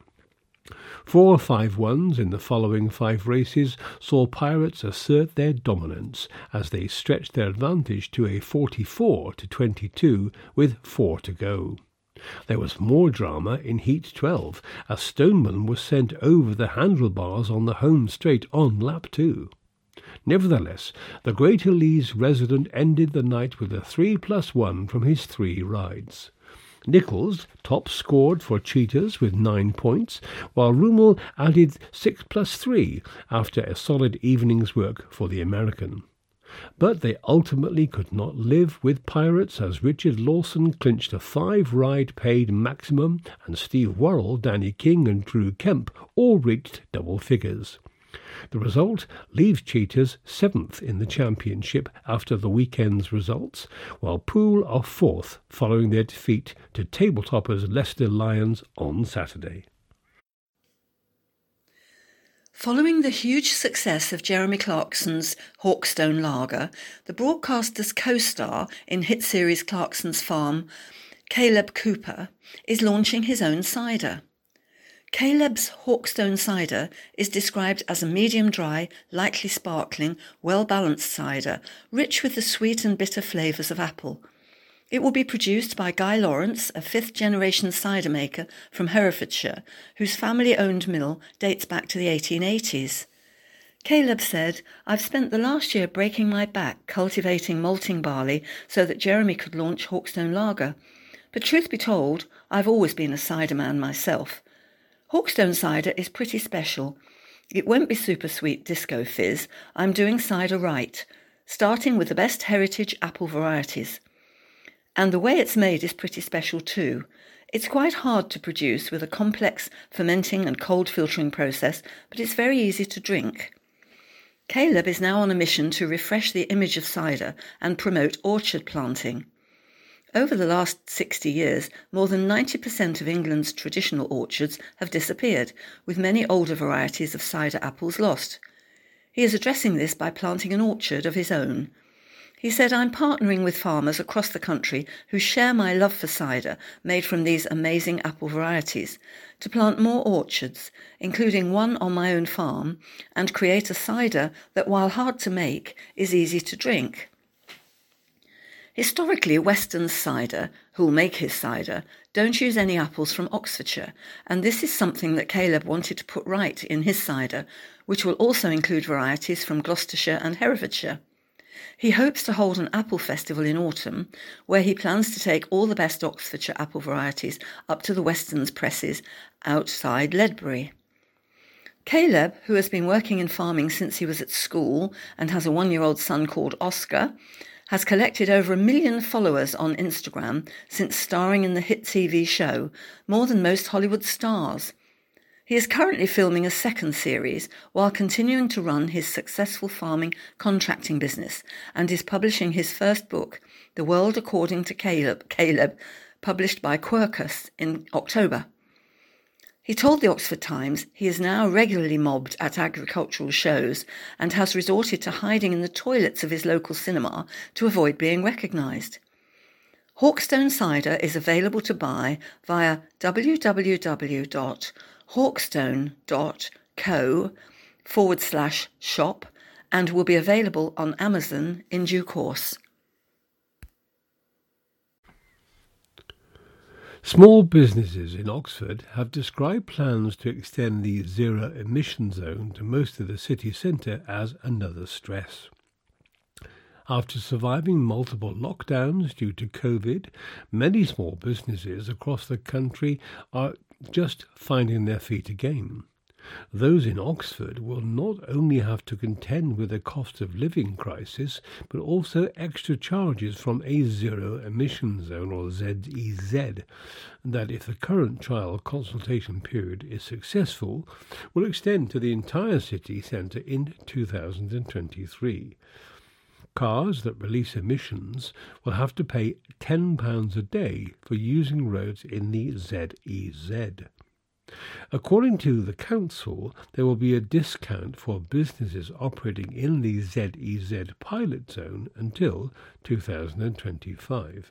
Four five ones in the following five races saw Pirates assert their dominance as they stretched their advantage to a forty-four to twenty-two with four to go. There was more drama in Heat twelve, as Stoneman was sent over the handlebars on the home straight on lap two. Nevertheless, the Greater Lees resident ended the night with a three plus one from his three rides. Nicholls top scored for Cheetahs with nine points, while Rummel added six plus three after a solid evening's work for the American. But they ultimately could not live with Pirates as Richard Lawson clinched a five-ride paid maximum and Steve Worrell, Danny King and Drew Kemp all reached double figures. The result leaves Cheetahs seventh in the championship after the weekend's results, while Poole are fourth following their defeat to tabletoppers Leicester Lions on Saturday. Following the huge success of Jeremy Clarkson's Hawkstone Lager, the broadcaster's co-star in hit series Clarkson's Farm, Caleb Cooper, is launching his own cider. Caleb's Hawkstone cider is described as a medium-dry, lightly sparkling, well-balanced cider, rich with the sweet and bitter flavours of apple. It will be produced by Guy Lawrence, a fifth-generation cider maker from Herefordshire, whose family-owned mill dates back to the eighteen eighties. Caleb said, "I've spent the last year breaking my back cultivating malting barley so that Jeremy could launch Hawkstone Lager. But truth be told, I've always been a cider man myself. Hawkstone cider is pretty special. It won't be super sweet disco fizz. I'm doing cider right, starting with the best heritage apple varieties. And the way it's made is pretty special too. It's quite hard to produce with a complex fermenting and cold filtering process, but it's very easy to drink." Caleb is now on a mission to refresh the image of cider and promote orchard planting. Over the last sixty years, more than ninety percent of England's traditional orchards have disappeared, with many older varieties of cider apples lost. He is addressing this by planting an orchard of his own. He said, "I'm partnering with farmers across the country who share my love for cider made from these amazing apple varieties, to plant more orchards, including one on my own farm, and create a cider that, while hard to make, is easy to drink." Historically, Weston's cider, who'll make his cider, don't use any apples from Oxfordshire, and this is something that Caleb wanted to put right in his cider, which will also include varieties from Gloucestershire and Herefordshire. He hopes to hold an apple festival in autumn, where he plans to take all the best Oxfordshire apple varieties up to the Weston's presses outside Ledbury. Caleb, who has been working in farming since he was at school and has a one-year-old son called Oscar, has collected over a million followers on Instagram since starring in the hit T V show, more than most Hollywood stars. He is currently filming a second series while continuing to run his successful farming contracting business and is publishing his first book, The World According to Caleb, Caleb, published by Quercus in October. He told the Oxford Times he is now regularly mobbed at agricultural shows and has resorted to hiding in the toilets of his local cinema to avoid being recognised. Hawkstone cider is available to buy via www.hawkstone.co forward slash shop and will be available on Amazon in due course. Small businesses in Oxford have described plans to extend the zero-emission zone to most of the city centre as another stress. After surviving multiple lockdowns due to COVID, many small businesses across the country are just finding their feet again. Those in Oxford will not only have to contend with the cost of living crisis, but also extra charges from a zero-emission zone, or Z E Z, that if the current trial consultation period is successful, will extend to the entire city centre in two thousand twenty-three. Cars that release emissions will have to pay ten pounds a day for using roads in the Z E Z. According to the council, there will be a discount for businesses operating in the Z E Z pilot zone until two thousand twenty-five.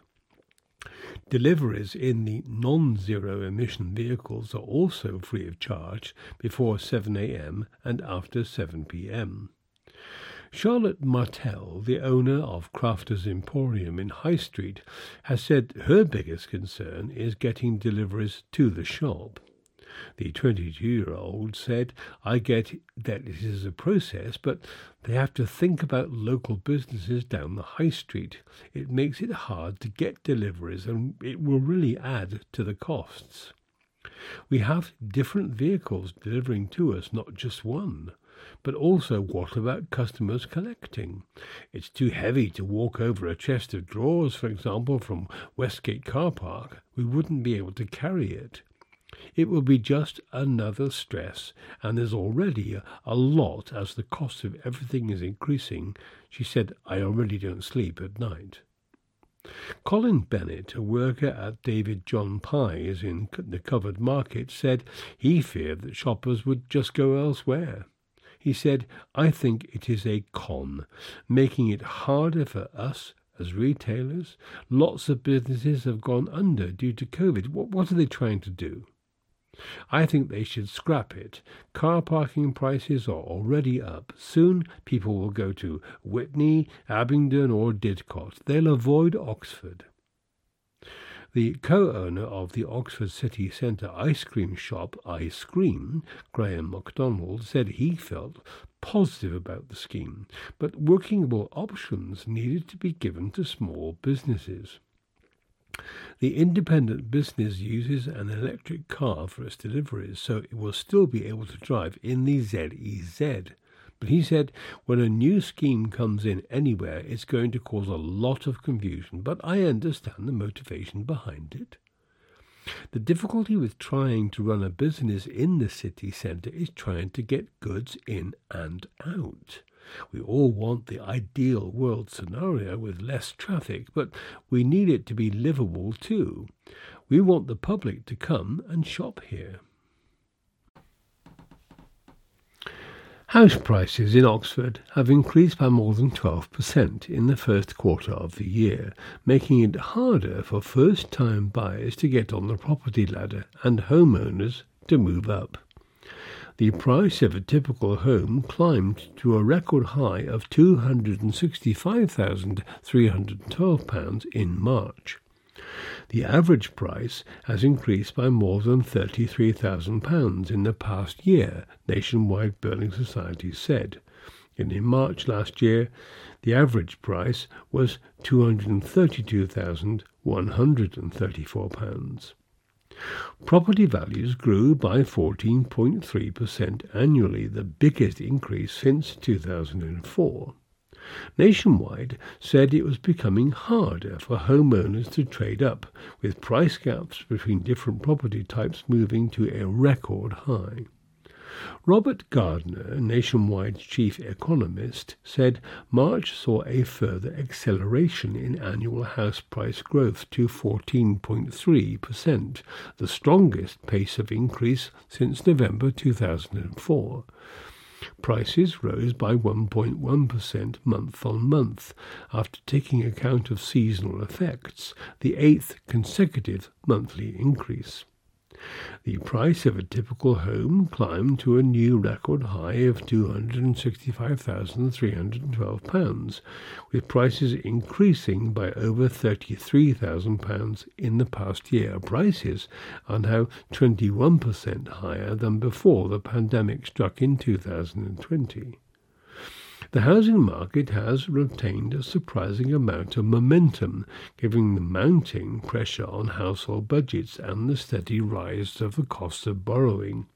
Deliveries in the non-zero emission vehicles are also free of charge before seven a.m. and after seven p.m. Charlotte Martell, the owner of Crafters Emporium in High Street, has said her biggest concern is getting deliveries to the shop. The twenty-two-year-old said, "I get that it is a process, but they have to think about local businesses down the high street. It makes it hard to get deliveries and it will really add to the costs. We have different vehicles delivering to us, not just one. But also, what about customers collecting? It's too heavy to walk over a chest of drawers, for example, from Westgate Car Park. We wouldn't be able to carry it. It will be just another stress, and there's already a, a lot as the cost of everything is increasing." She said, "I already don't sleep at night." Colin Bennett, a worker at David John Pye's in the Covered Market, said he feared that shoppers would just go elsewhere. He said, "I think it is a con, making it harder for us as retailers. Lots of businesses have gone under due to COVID. What, what are they trying to do? I think they should scrap it. Car parking prices are already up. Soon people will go to Witney, Abingdon or Didcot. They'll avoid Oxford." The co-owner of the Oxford city centre ice cream shop Ice Cream, Graham MacDonald, said he felt positive about the scheme, but workable options needed to be given to small businesses. The independent business uses an electric car for its deliveries, so it will still be able to drive in the Z E Z. But he said when a new scheme comes in anywhere, it's going to cause a lot of confusion, but I understand the motivation behind it. The difficulty with trying to run a business in the city centre is trying to get goods in and out. We all want the ideal world scenario with less traffic, but we need it to be livable too. We want the public to come and shop here. House prices in Oxford have increased by more than twelve percent in the first quarter of the year, making it harder for first-time buyers to get on the property ladder and homeowners to move up. The price of a typical home climbed to a record high of two hundred sixty-five thousand three hundred twelve pounds in March. The average price has increased by more than thirty-three thousand pounds in the past year, Nationwide Building Society said. And in March last year, the average price was two hundred thirty-two thousand one hundred thirty-four pounds. Property values grew by fourteen point three percent annually, the biggest increase since two thousand four. Nationwide said it was becoming harder for homeowners to trade up, with price gaps between different property types moving to a record high. Robert Gardner, Nationwide's chief economist, said March saw a further acceleration in annual house price growth to fourteen point three percent, the strongest pace of increase since November two thousand four. Prices rose by one point one percent month on month, after taking account of seasonal effects, the eighth consecutive monthly increase. The price of a typical home climbed to a new record high of two hundred sixty-five thousand three hundred twelve pounds, with prices increasing by over thirty-three thousand pounds in the past year. Prices are now twenty-one percent higher than before the pandemic struck in two thousand twenty. The housing market has retained a surprising amount of momentum, given the mounting pressure on household budgets and the steady rise of the cost of borrowing.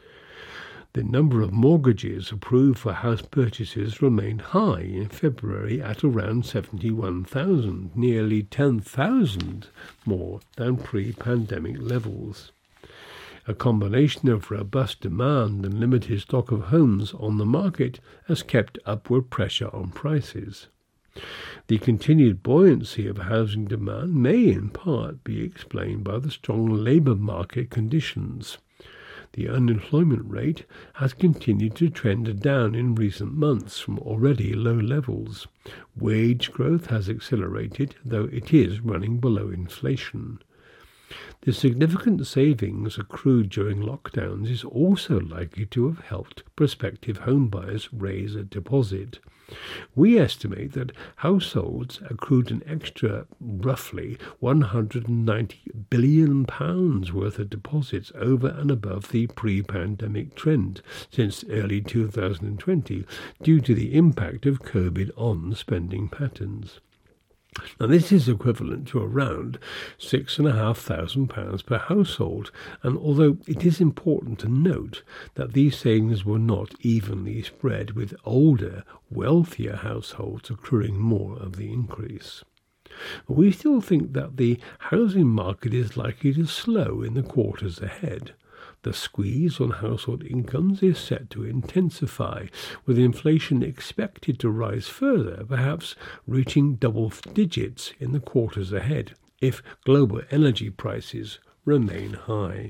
The number of mortgages approved for house purchases remained high in February at around seventy-one thousand, nearly ten thousand more than pre-pandemic levels. A combination of robust demand and limited stock of homes on the market has kept upward pressure on prices. The continued buoyancy of housing demand may in part be explained by the strong labour market conditions. The unemployment rate has continued to trend down in recent months from already low levels. Wage growth has accelerated, though it is running below inflation. The significant savings accrued during lockdowns is also likely to have helped prospective homebuyers raise a deposit. We estimate that households accrued an extra roughly one hundred ninety billion pounds worth of deposits over and above the pre-pandemic trend since early two thousand twenty due to the impact of COVID on spending patterns. Now, this is equivalent to around six and a half thousand pounds per household, and although it is important to note that these savings were not evenly spread, with older, wealthier households accruing more of the increase. We still think that the housing market is likely to slow in the quarters ahead. The squeeze on household incomes is set to intensify, with inflation expected to rise further, perhaps reaching double digits in the quarters ahead, if global energy prices remain high.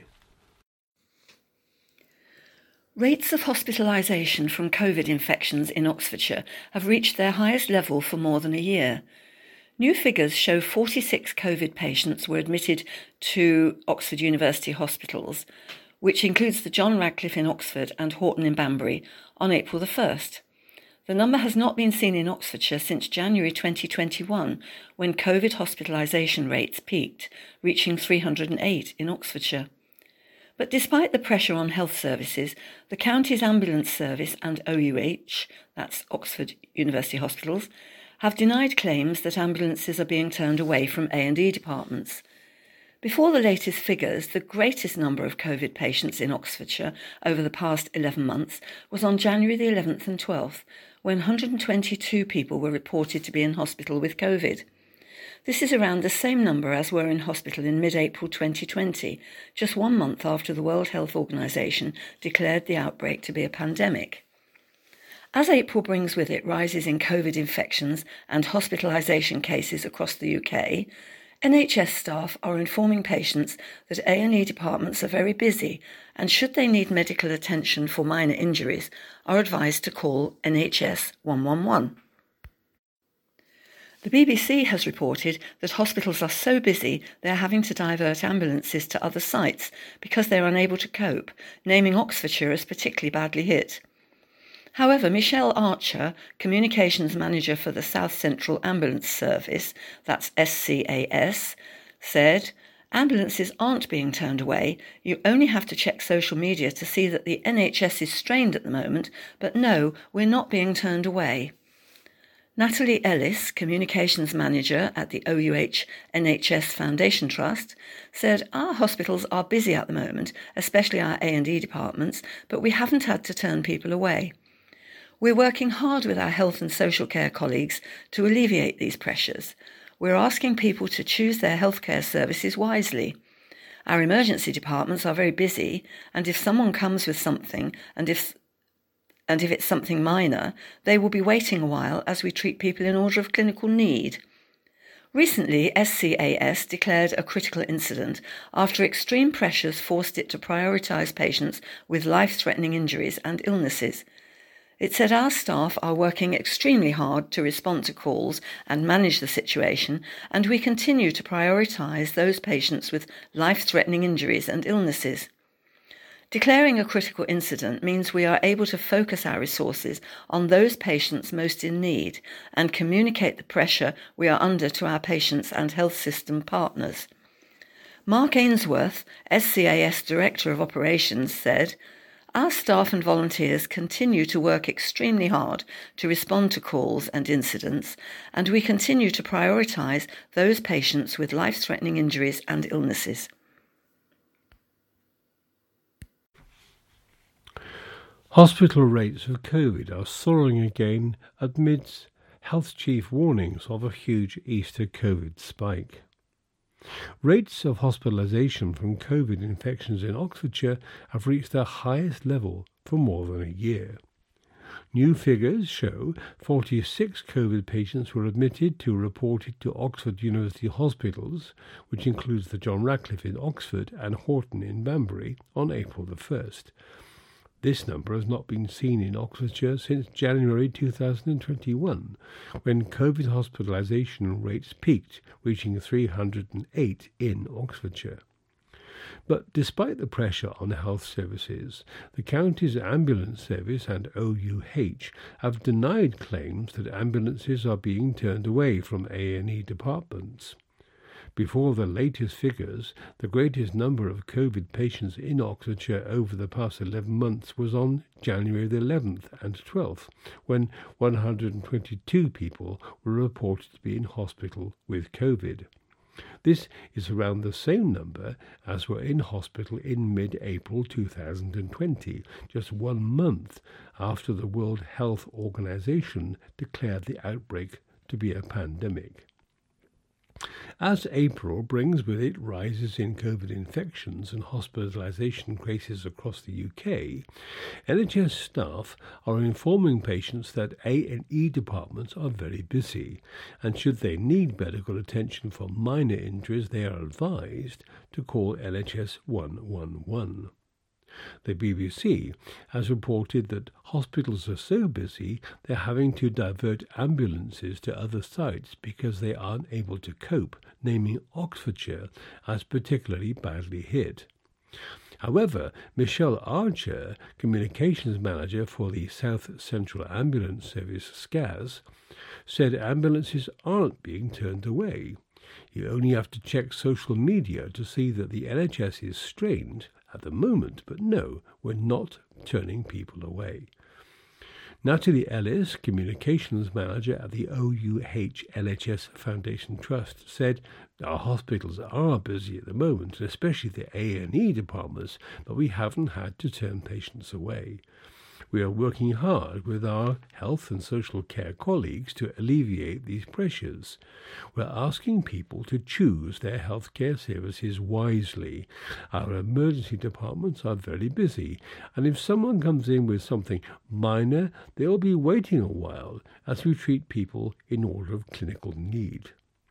Rates of hospitalisation from COVID infections in Oxfordshire have reached their highest level for more than a year. New figures show forty-six COVID patients were admitted to Oxford University hospitals, which includes the John Radcliffe in Oxford and Horton in Banbury, on April the first. The number has not been seen in Oxfordshire since January twenty twenty-one, when COVID hospitalisation rates peaked, reaching three hundred eight in Oxfordshire. But despite the pressure on health services, the county's ambulance service and O U H, that's Oxford University Hospitals, have denied claims that ambulances are being turned away from A and E departments. Before the latest figures, the greatest number of COVID patients in Oxfordshire over the past eleven months was on January the eleventh and twelfth, when one hundred twenty-two people were reported to be in hospital with COVID. This is around the same number as were in hospital in mid-April twenty twenty, just one month after the World Health Organization declared the outbreak to be a pandemic. As April brings with it rises in COVID infections and hospitalisation cases across the U K, N H S staff are informing patients that A and E departments are very busy, and should they need medical attention for minor injuries, are advised to call N H S one one one. The B B C has reported that hospitals are so busy they are having to divert ambulances to other sites because they are unable to cope, naming Oxfordshire as particularly badly hit. However, Michelle Archer, Communications Manager for the South Central Ambulance Service, that's S C A S, said, "Ambulances aren't being turned away. You only have to check social media to see that the N H S is strained at the moment, but no, we're not being turned away." Natalie Ellis, Communications Manager at the O U H N H S Foundation Trust, said, "Our hospitals are busy at the moment, especially our A and E departments, but we haven't had to turn people away. We're working hard with our health and social care colleagues to alleviate these pressures. We're asking people to choose their healthcare services wisely. Our emergency departments are very busy, and if someone comes with something, and if and if it's something minor, they will be waiting a while as we treat people in order of clinical need." Recently, S C A S declared a critical incident after extreme pressures forced it to prioritise patients with life-threatening injuries and illnesses. It said, "Our staff are working extremely hard to respond to calls and manage the situation, and we continue to prioritise those patients with life-threatening injuries and illnesses." Declaring a critical incident means we are able to focus our resources on those patients most in need and communicate the pressure we are under to our patients and health system partners. Mark Ainsworth, S C A S Director of Operations, said, "Our staff and volunteers continue to work extremely hard to respond to calls and incidents, and we continue to prioritise those patients with life-threatening injuries and illnesses." Hospital rates of COVID are soaring again amidst health chief warnings of a huge Easter COVID spike. Rates of hospitalisation from COVID infections in Oxfordshire have reached their highest level for more than a year. New figures show forty-six COVID patients were admitted to reported to Oxford University hospitals, which includes the John Radcliffe in Oxford and Horton in Banbury, on April the first. This number has not been seen in Oxfordshire since January two thousand twenty-one, when COVID hospitalisation rates peaked, reaching three hundred eight in Oxfordshire. But despite the pressure on health services, the county's ambulance service and O U H have denied claims that ambulances are being turned away from A and E departments. Before the latest figures, the greatest number of COVID patients in Oxfordshire over the past eleven months was on January the eleventh and twelfth, when one hundred twenty-two people were reported to be in hospital with COVID. This is around the same number as were in hospital in mid-April two thousand twenty, just one month after the World Health Organization declared the outbreak to be a pandemic. As April brings with it rises in COVID infections and hospitalisation cases across the U K, N H S staff are informing patients that A and E departments are very busy, and should they need medical attention for minor injuries, they are advised to call N H S one one one. The B B C has reported that hospitals are so busy they're having to divert ambulances to other sites because they aren't able to cope, naming Oxfordshire as particularly badly hit. However, Michelle Archer, Communications Manager for the South Central Ambulance Service, S C A S, said ambulances aren't being turned away. You only have to check social media to see that the N H S is strained at the moment, but no, we're not turning people away. Natalie Ellis, Communications Manager at the O U H N H S Foundation Trust, said, "Our hospitals are busy at the moment, especially the A and E departments, but we haven't had to turn patients away. We are working hard with our health and social care colleagues to alleviate these pressures. We're asking people to choose their healthcare services wisely. Our emergency departments are very busy, and if someone comes in with something minor, they'll be waiting a while as we treat people in order of clinical need."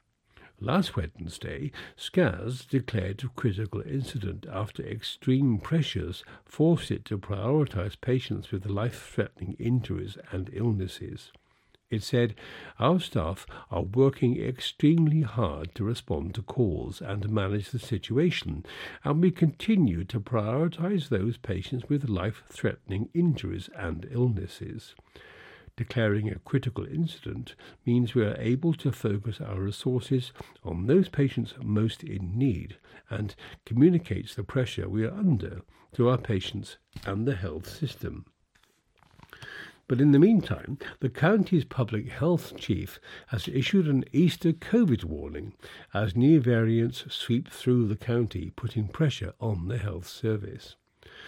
Last Wednesday, S C A S declared a critical incident after extreme pressures forced it to prioritise patients with life-threatening injuries and illnesses. It said, "Our staff are working extremely hard to respond to calls and manage the situation, and we continue to prioritise those patients with life-threatening injuries and illnesses." Declaring a critical incident means we are able to focus our resources on those patients most in need and communicates the pressure we are under to our patients and the health system. But in the meantime, the county's public health chief has issued an Easter COVID warning as new variants sweep through the county, putting pressure on the health service.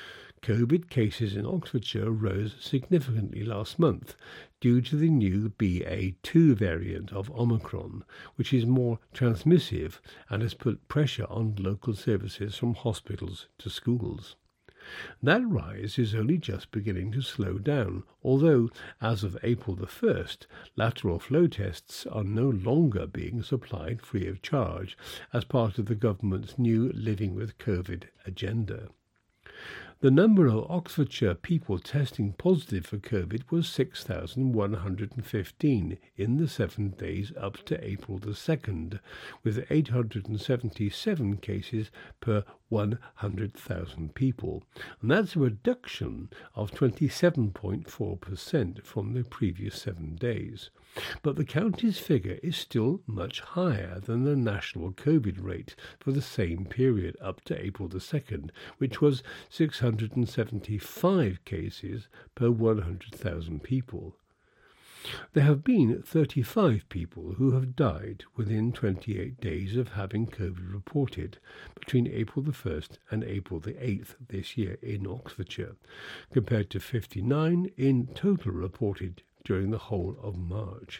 COVID cases in Oxfordshire rose significantly last month due to the new B A two variant of Omicron, which is more transmissive and has put pressure on local services from hospitals to schools. That rise is only just beginning to slow down, although, as of April the first, lateral flow tests are no longer being supplied free of charge as part of the government's new Living with COVID agenda. The number of Oxfordshire people testing positive for COVID was six thousand one hundred fifteen in the seven days up to April the second, with eight hundred seventy-seven cases per one hundred thousand people, and that's a reduction of twenty-seven point four percent from the previous seven days. But the county's figure is still much higher than the national COVID rate for the same period up to April the second, which was six hundred seventy-five cases per one hundred thousand people. There have been thirty-five people who have died within twenty-eight days of having COVID reported between April the first and April the eighth this year in Oxfordshire, compared to fifty-nine in total reported during the whole of March.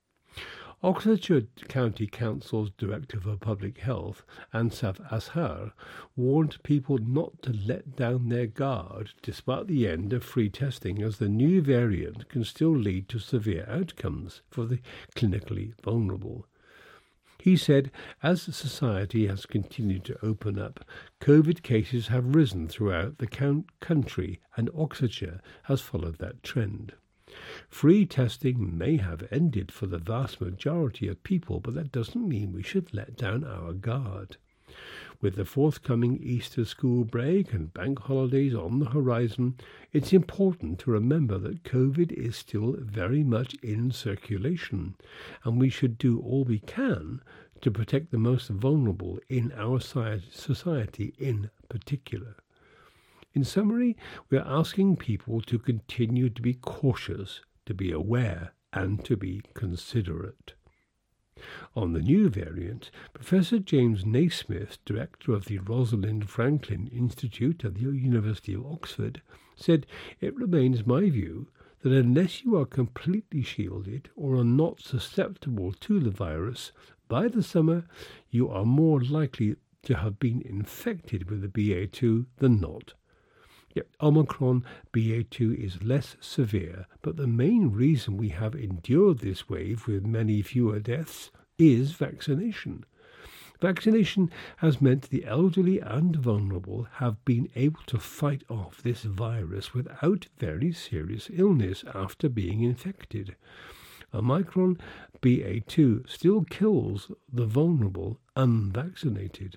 Oxfordshire County Council's Director for Public Health, Ansaf Ashar, warned people not to let down their guard despite the end of free testing, as the new variant can still lead to severe outcomes for the clinically vulnerable. He said, as society has continued to open up, COVID cases have risen throughout the country, and Oxfordshire has followed that trend. Free testing may have ended for the vast majority of people, but that doesn't mean we should let down our guard. With the forthcoming Easter school break and bank holidays on the horizon, it's important to remember that COVID is still very much in circulation, and we should do all we can to protect the most vulnerable in our society in particular. In summary, we are asking people to continue to be cautious, to be aware, and to be considerate. On the new variant, Professor James Naismith, director of the Rosalind Franklin Institute at the University of Oxford, said, "It remains my view that unless you are completely shielded or are not susceptible to the virus, by the summer you are more likely to have been infected with the B A two than not. Yet Omicron B A two is less severe, but the main reason we have endured this wave with many fewer deaths is vaccination. Vaccination has meant the elderly and vulnerable have been able to fight off this virus without very serious illness after being infected. Omicron B A two still kills the vulnerable unvaccinated.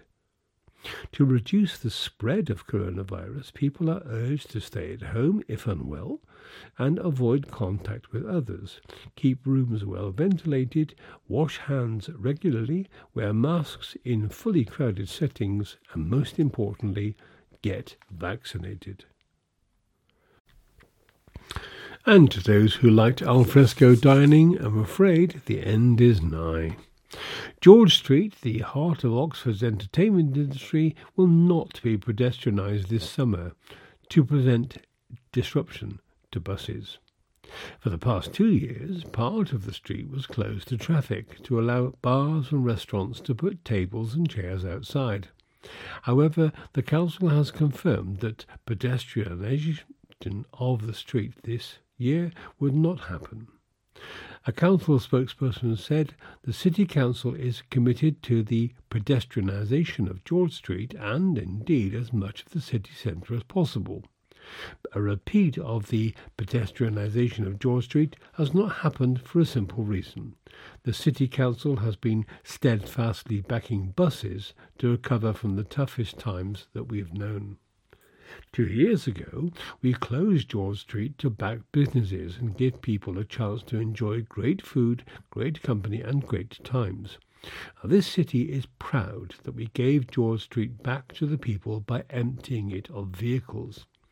To reduce the spread of coronavirus, people are urged to stay at home if unwell and avoid contact with others. Keep rooms well ventilated, wash hands regularly, wear masks in fully crowded settings, and most importantly, get vaccinated." And to those who liked alfresco dining, I'm afraid the end is nigh. George Street, the heart of Oxford's entertainment industry, will not be pedestrianised this summer to prevent disruption to buses. For the past two years, part of the street was closed to traffic to allow bars and restaurants to put tables and chairs outside. However, the council has confirmed that pedestrianisation of the street this year would not happen. A council spokesperson said the City Council is committed to the pedestrianisation of George Street and, indeed, as much of the city centre as possible. A repeat of the pedestrianisation of George Street has not happened for a simple reason. The City Council has been steadfastly backing buses to recover from the toughest times that we've known. Two years ago, we closed George Street to back businesses and give people a chance to enjoy great food, great company and great times. Now, this city is proud that we gave George Street back to the people by emptying it of vehicles.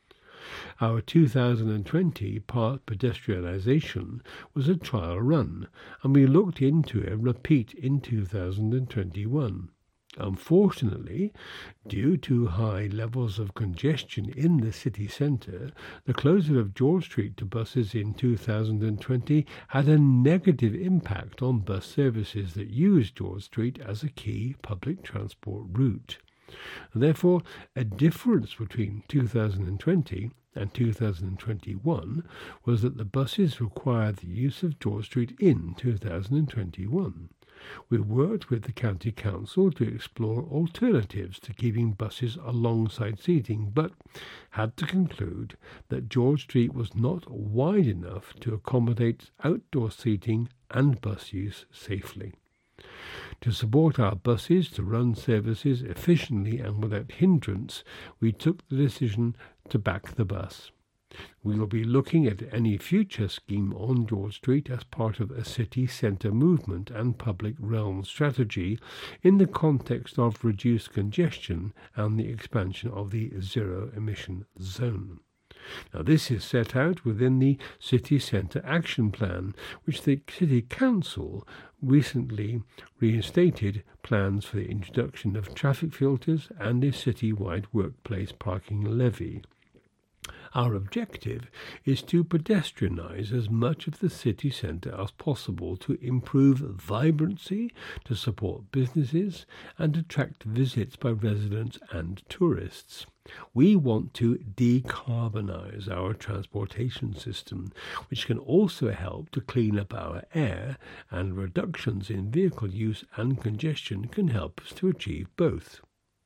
Our two thousand twenty part pedestrianisation was a trial run, and we looked into a repeat in two thousand twenty-one. Unfortunately, due to high levels of congestion in the city centre, the closure of George Street to buses in two thousand twenty had a negative impact on bus services that use George Street as a key public transport route. Therefore, a difference between two thousand twenty and two thousand twenty-one was that the buses required the use of George Street in two thousand twenty-one. We worked with the County Council to explore alternatives to keeping buses alongside seating, but had to conclude that George Street was not wide enough to accommodate outdoor seating and bus use safely. To support our buses to run services efficiently and without hindrance, we took the decision to back the bus. We will be looking at any future scheme on George Street as part of a city centre movement and public realm strategy in the context of reduced congestion and the expansion of the zero-emission zone. Now, this is set out within the City Centre Action Plan, which the City Council recently reinstated plans for the introduction of traffic filters and a city-wide workplace parking levy. Our objective is to pedestrianise as much of the city centre as possible to improve vibrancy, to support businesses, and attract visits by residents and tourists. We want to decarbonise our transportation system, which can also help to clean up our air, and reductions in vehicle use and congestion can help us to achieve both.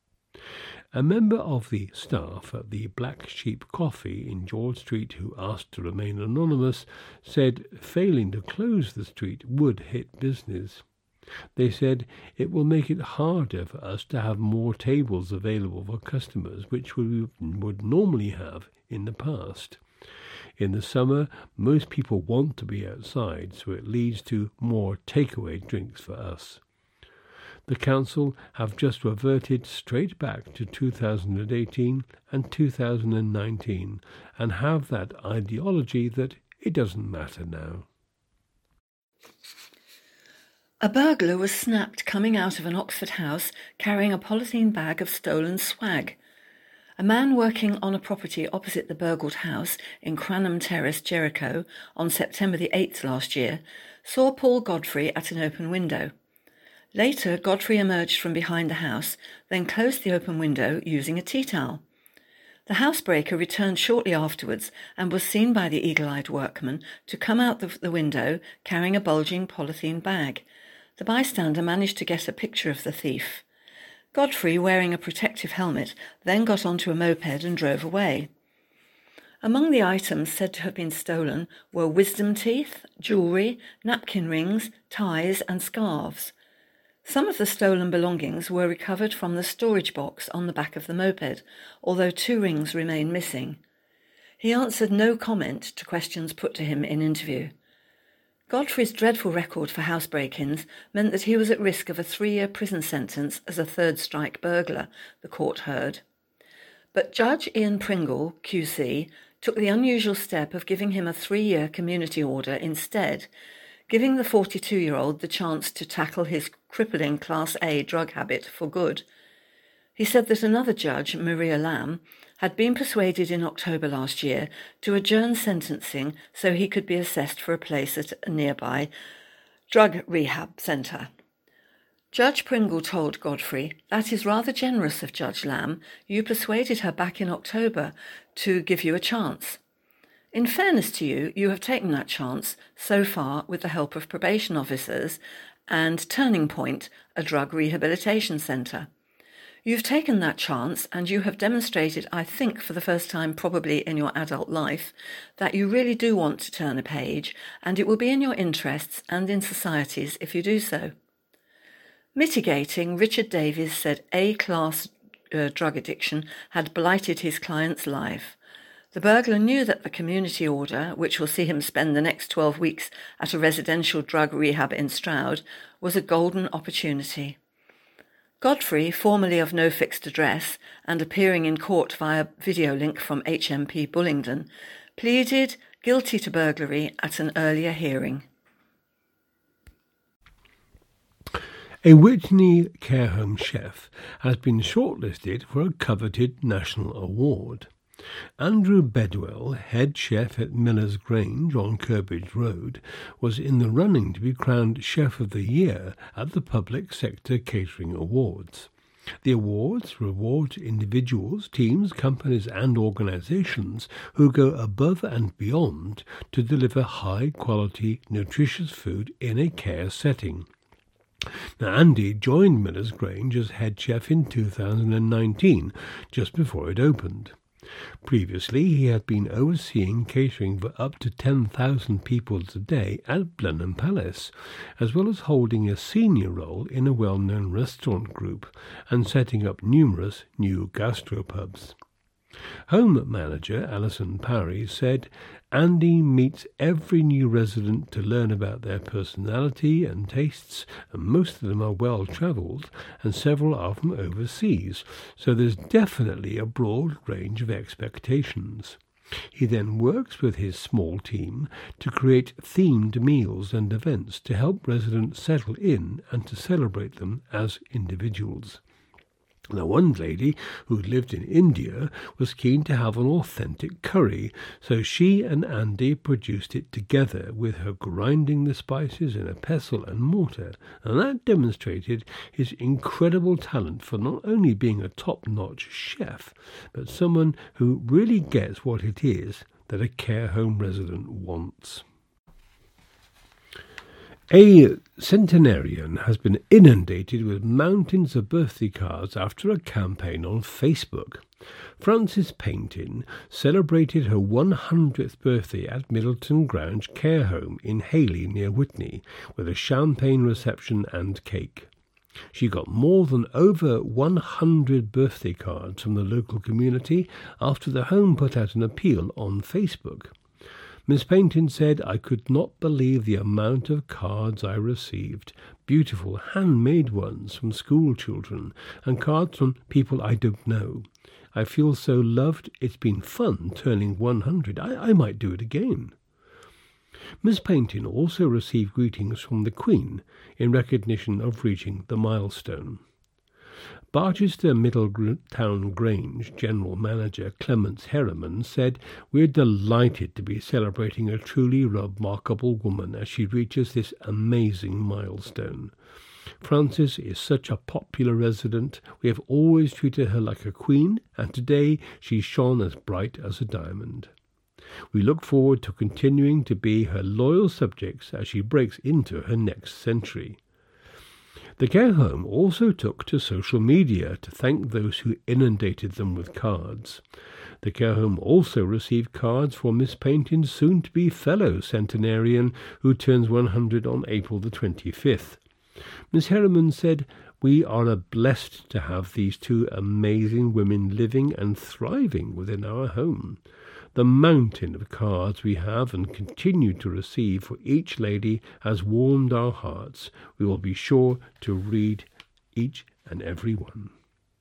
A member of the staff at the Black Sheep Coffee in George Street, who asked to remain anonymous, said failing to close the street would hit business. They said it will make it harder for us to have more tables available for customers, which we would normally have in the past. In the summer, most people want to be outside, so it leads to more takeaway drinks for us. The Council have just reverted straight back to two thousand eighteen and two thousand nineteen and have that ideology that it doesn't matter now. A burglar was snapped coming out of an Oxford house carrying a polythene bag of stolen swag. A man working on a property opposite the burgled house in Cranham Terrace, Jericho, on September the eighth last year, saw Paul Godfrey at an open window. Later, Godfrey emerged from behind the house, then closed the open window using a tea towel. The housebreaker returned shortly afterwards and was seen by the eagle-eyed workman to come out of the window carrying a bulging polythene bag. The bystander managed to get a picture of the thief. Godfrey, wearing a protective helmet, then got onto a moped and drove away. Among the items said to have been stolen were wisdom teeth, jewellery, napkin rings, ties and scarves. Some of the stolen belongings were recovered from the storage box on the back of the moped, although two rings remain missing. He answered no comment to questions put to him in interview. Godfrey's dreadful record for house break-ins meant that he was at risk of a three-year prison sentence as a third-strike burglar, the court heard. But Judge Ian Pringle, Q C, took the unusual step of giving him a three-year community order instead, giving the forty-two-year-old the chance to tackle his crippling Class A drug habit for good. He said that another judge, Maria Lamb, had been persuaded in October last year to adjourn sentencing so he could be assessed for a place at a nearby drug rehab centre. Judge Pringle told Godfrey, "That is rather generous of Judge Lamb. You persuaded her back in October to give you a chance. In fairness to you, you have taken that chance so far with the help of probation officers and Turning Point, a drug rehabilitation centre. You've taken that chance and you have demonstrated, I think for the first time probably in your adult life, that you really do want to turn a page, and it will be in your interests and in society's if you do so." Mitigating, Richard Davies said A-class uh, drug addiction had blighted his client's life. The burglar knew that the community order, which will see him spend the next twelve weeks at a residential drug rehab in Stroud, was a golden opportunity. Godfrey, formerly of no fixed address and appearing in court via video link from H M P Bullingdon, pleaded guilty to burglary at an earlier hearing. A Witney care home chef has been shortlisted for a coveted national award. Andrew Bedwell, head chef at Miller's Grange on Curbridge Road, was in the running to be crowned Chef of the Year at the Public Sector Catering Awards. The awards reward individuals, teams, companies and organisations who go above and beyond to deliver high-quality, nutritious food in a care setting. Now, Andy joined Miller's Grange as head chef in two thousand nineteen, just before it opened. Previously, he had been overseeing catering for up to ten thousand people a day at Blenheim Palace, as well as holding a senior role in a well-known restaurant group and setting up numerous new gastropubs. Home manager Alison Parry said, Andy meets every new resident to learn about their personality and tastes, and most of them are well-travelled, and several are from overseas, so there's definitely a broad range of expectations. He then works with his small team to create themed meals and events to help residents settle in and to celebrate them as individuals. Now, one lady who lived in India was keen to have an authentic curry, so she and Andy produced it together with her grinding the spices in a pestle and mortar, and that demonstrated his incredible talent for not only being a top-notch chef, but someone who really gets what it is that a care home resident wants. A centenarian has been inundated with mountains of birthday cards after a campaign on Facebook. Frances Paintin celebrated her one hundredth birthday at Middleton Grange Care Home in Hayley near Witney with a champagne reception and cake. She got more than over one hundred birthday cards from the local community after the home put out an appeal on Facebook. Miss Paintin said, I could not believe the amount of cards I received, beautiful handmade ones from school children and cards from people I don't know. I feel so loved. It's been fun turning one hundred. I, I might do it again. Miss Paintin also received greetings from the Queen in recognition of reaching the milestone. Barchester Middletown Grange General Manager Clemence Herriman said, We're delighted to be celebrating a truly remarkable woman as she reaches this amazing milestone. Frances is such a popular resident. We have always treated her like a queen, and today she shone as bright as a diamond. We look forward to continuing to be her loyal subjects as she breaks into her next century. The care home also took to social media to thank those who inundated them with cards. The care home also received cards for Miss Paintin's soon-to-be fellow centenarian who turns one hundred on April the twenty-fifth. Miss Herriman said, We are blessed to have these two amazing women living and thriving within our home. The mountain of cards we have and continue to receive for each lady has warmed our hearts. We will be sure to read each and every one.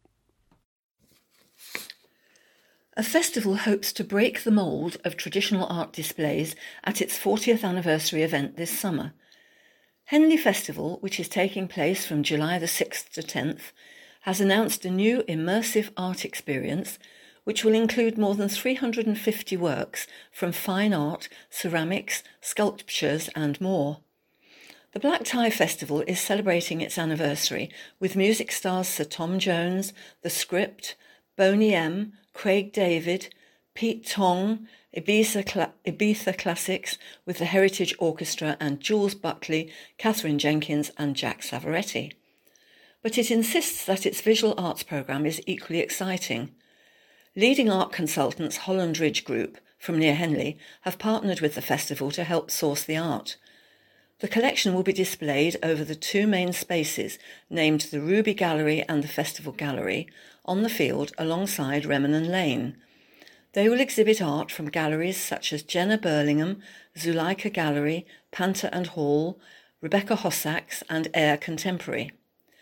A festival hopes to break the mould of traditional art displays at its fortieth anniversary event this summer. Henley Festival, which is taking place from July the sixth to tenth, has announced a new immersive art experience which will include more than three hundred fifty works from fine art, ceramics, sculptures and more. The Black Tie Festival is celebrating its anniversary with music stars Sir Tom Jones, The Script, Boney M, Craig David, Pete Tong, Ibiza, Cla- Ibiza Classics with the Heritage Orchestra and Jules Buckley, Catherine Jenkins and Jack Savaretti. But it insists that its visual arts programme is equally exciting. Leading art consultants Holland Ridge Group from near Henley have partnered with the festival to help source the art. The collection will be displayed over the two main spaces, named the Ruby Gallery and the Festival Gallery, on the field alongside Remennan Lane. They will exhibit art from galleries such as Jenna Burlingham, Zuleika Gallery, Panther and Hall, Rebecca Hossacks and Air Contemporary.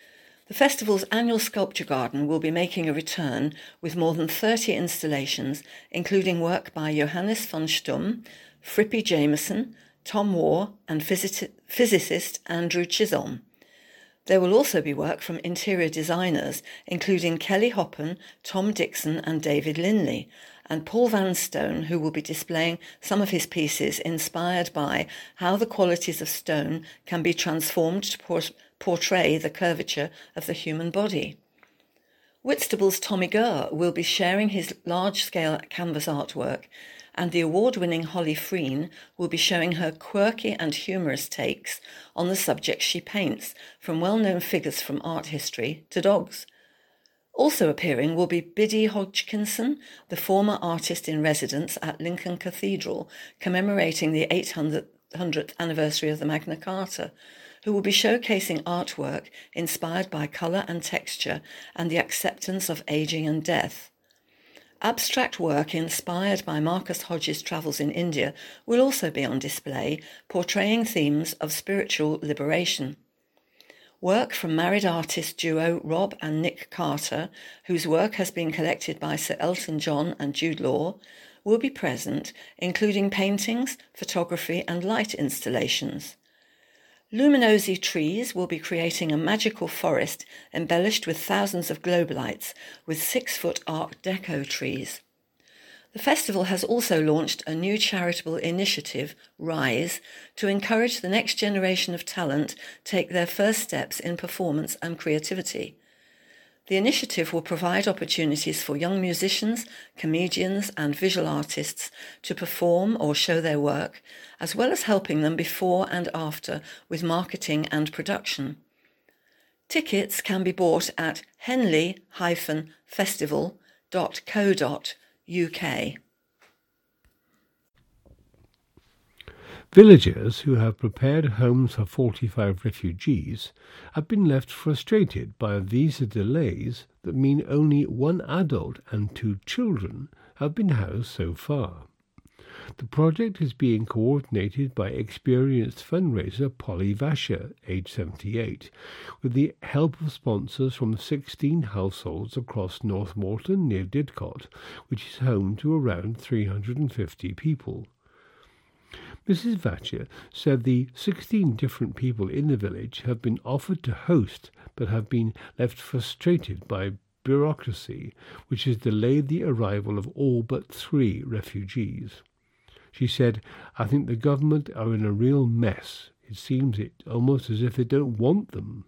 The festival's annual sculpture garden will be making a return with more than thirty installations, including work by Johannes von Stumm, Frippy Jameson, Tom Moore and physi- physicist Andrew Chisholm. There will also be work from interior designers, including Kelly Hoppen, Tom Dixon and David Linley, and Paul Vanstone, who will be displaying some of his pieces inspired by how the qualities of stone can be transformed to por- portray the curvature of the human body. Whitstable's Tommy Gurr will be sharing his large-scale canvas artwork, and the award-winning Holly Freen will be showing her quirky and humorous takes on the subjects she paints, from well-known figures from art history to dogs. Also appearing will be Biddy Hodgkinson, the former artist-in-residence at Lincoln Cathedral, commemorating the eight hundredth anniversary of the Magna Carta, who will be showcasing artwork inspired by colour and texture and the acceptance of ageing and death. Abstract work inspired by Marcus Hodges' travels in India will also be on display, portraying themes of spiritual liberation. Work from married artist duo Rob and Nick Carter, whose work has been collected by Sir Elton John and Jude Law, will be present, including paintings, photography and light installations. Luminosi Trees will be creating a magical forest embellished with thousands of globe lights with six-foot Art Deco trees. The festival has also launched a new charitable initiative, RISE, to encourage the next generation of talent take their first steps in performance and creativity. The initiative will provide opportunities for young musicians, comedians and visual artists to perform or show their work, as well as helping them before and after with marketing and production. Tickets can be bought at henley dash festival dot co dot uk. Villagers who have prepared homes for forty-five refugees have been left frustrated by visa delays that mean only one adult and two children have been housed so far. The project is being coordinated by experienced fundraiser Polly Vasher, age seventy-eight, with the help of sponsors from sixteen households across North Morton near Didcot, which is home to around three hundred fifty people. Missus Vatcher said the sixteen different people in the village have been offered to host but have been left frustrated by bureaucracy, which has delayed the arrival of all but three refugees. She said, "I think the government are in a real mess. It seems it almost as if they don't want them.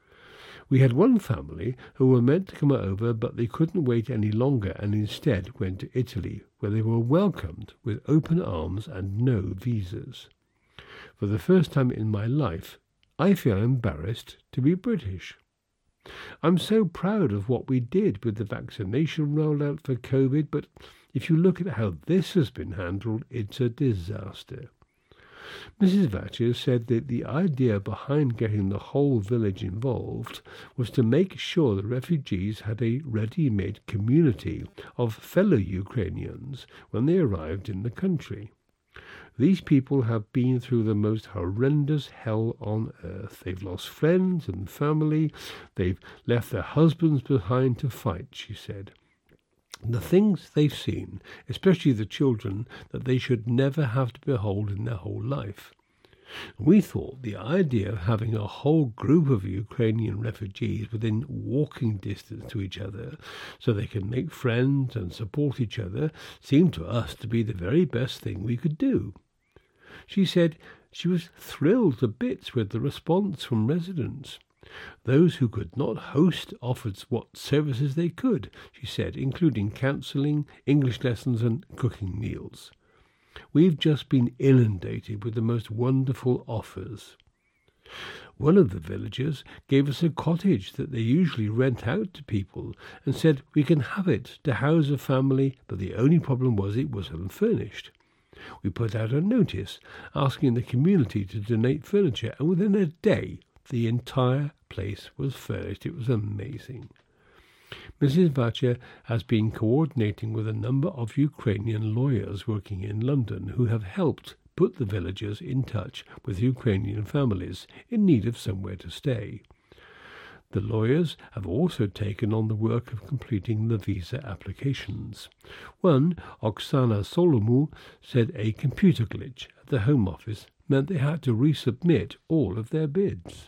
We had one family who were meant to come over, but they couldn't wait any longer and instead went to Italy, where they were welcomed with open arms and no visas. For the first time in my life, I feel embarrassed to be British. I'm so proud of what we did with the vaccination rollout for COVID, but if you look at how this has been handled, it's a disaster." Missus Vatcher said that the idea behind getting the whole village involved was to make sure the refugees had a ready-made community of fellow Ukrainians when they arrived in the country. These people have been through the most horrendous hell on earth. They've lost friends and family. They've left their husbands behind to fight, she said. The things they've seen, especially the children, that they should never have to behold in their whole life. We thought the idea of having a whole group of Ukrainian refugees within walking distance to each other so they can make friends and support each other seemed to us to be the very best thing we could do. She said she was thrilled to bits with the response from residents. Those who could not host offered what services they could, she said, including counselling, English lessons and cooking meals. We've just been inundated with the most wonderful offers. One of the villagers gave us a cottage that they usually rent out to people and said we can have it to house a family, but the only problem was it was unfurnished. We put out a notice asking the community to donate furniture, and within a day the entire place was furnished. It was amazing. Missus Vatcher has been coordinating with a number of Ukrainian lawyers working in London who have helped put the villagers in touch with Ukrainian families in need of somewhere to stay. The lawyers have also taken on the work of completing the visa applications. One, Oksana Solomu, said a computer glitch at the Home Office meant they had to resubmit all of their bids.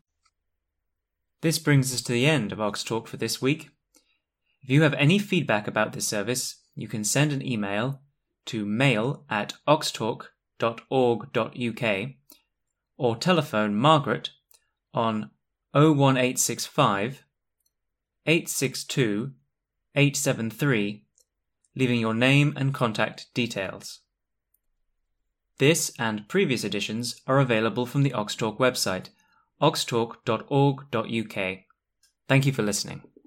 This brings us to the end of Oxtalk for this week. If you have any feedback about this service, you can send an email to mail at oxtalk dot org dot U K or telephone Margaret on oh one eight six five, eight six two, eight seven three, leaving your name and contact details. This and previous editions are available from the Oxtalk website, oxtalk dot org dot U K. Thank you for listening.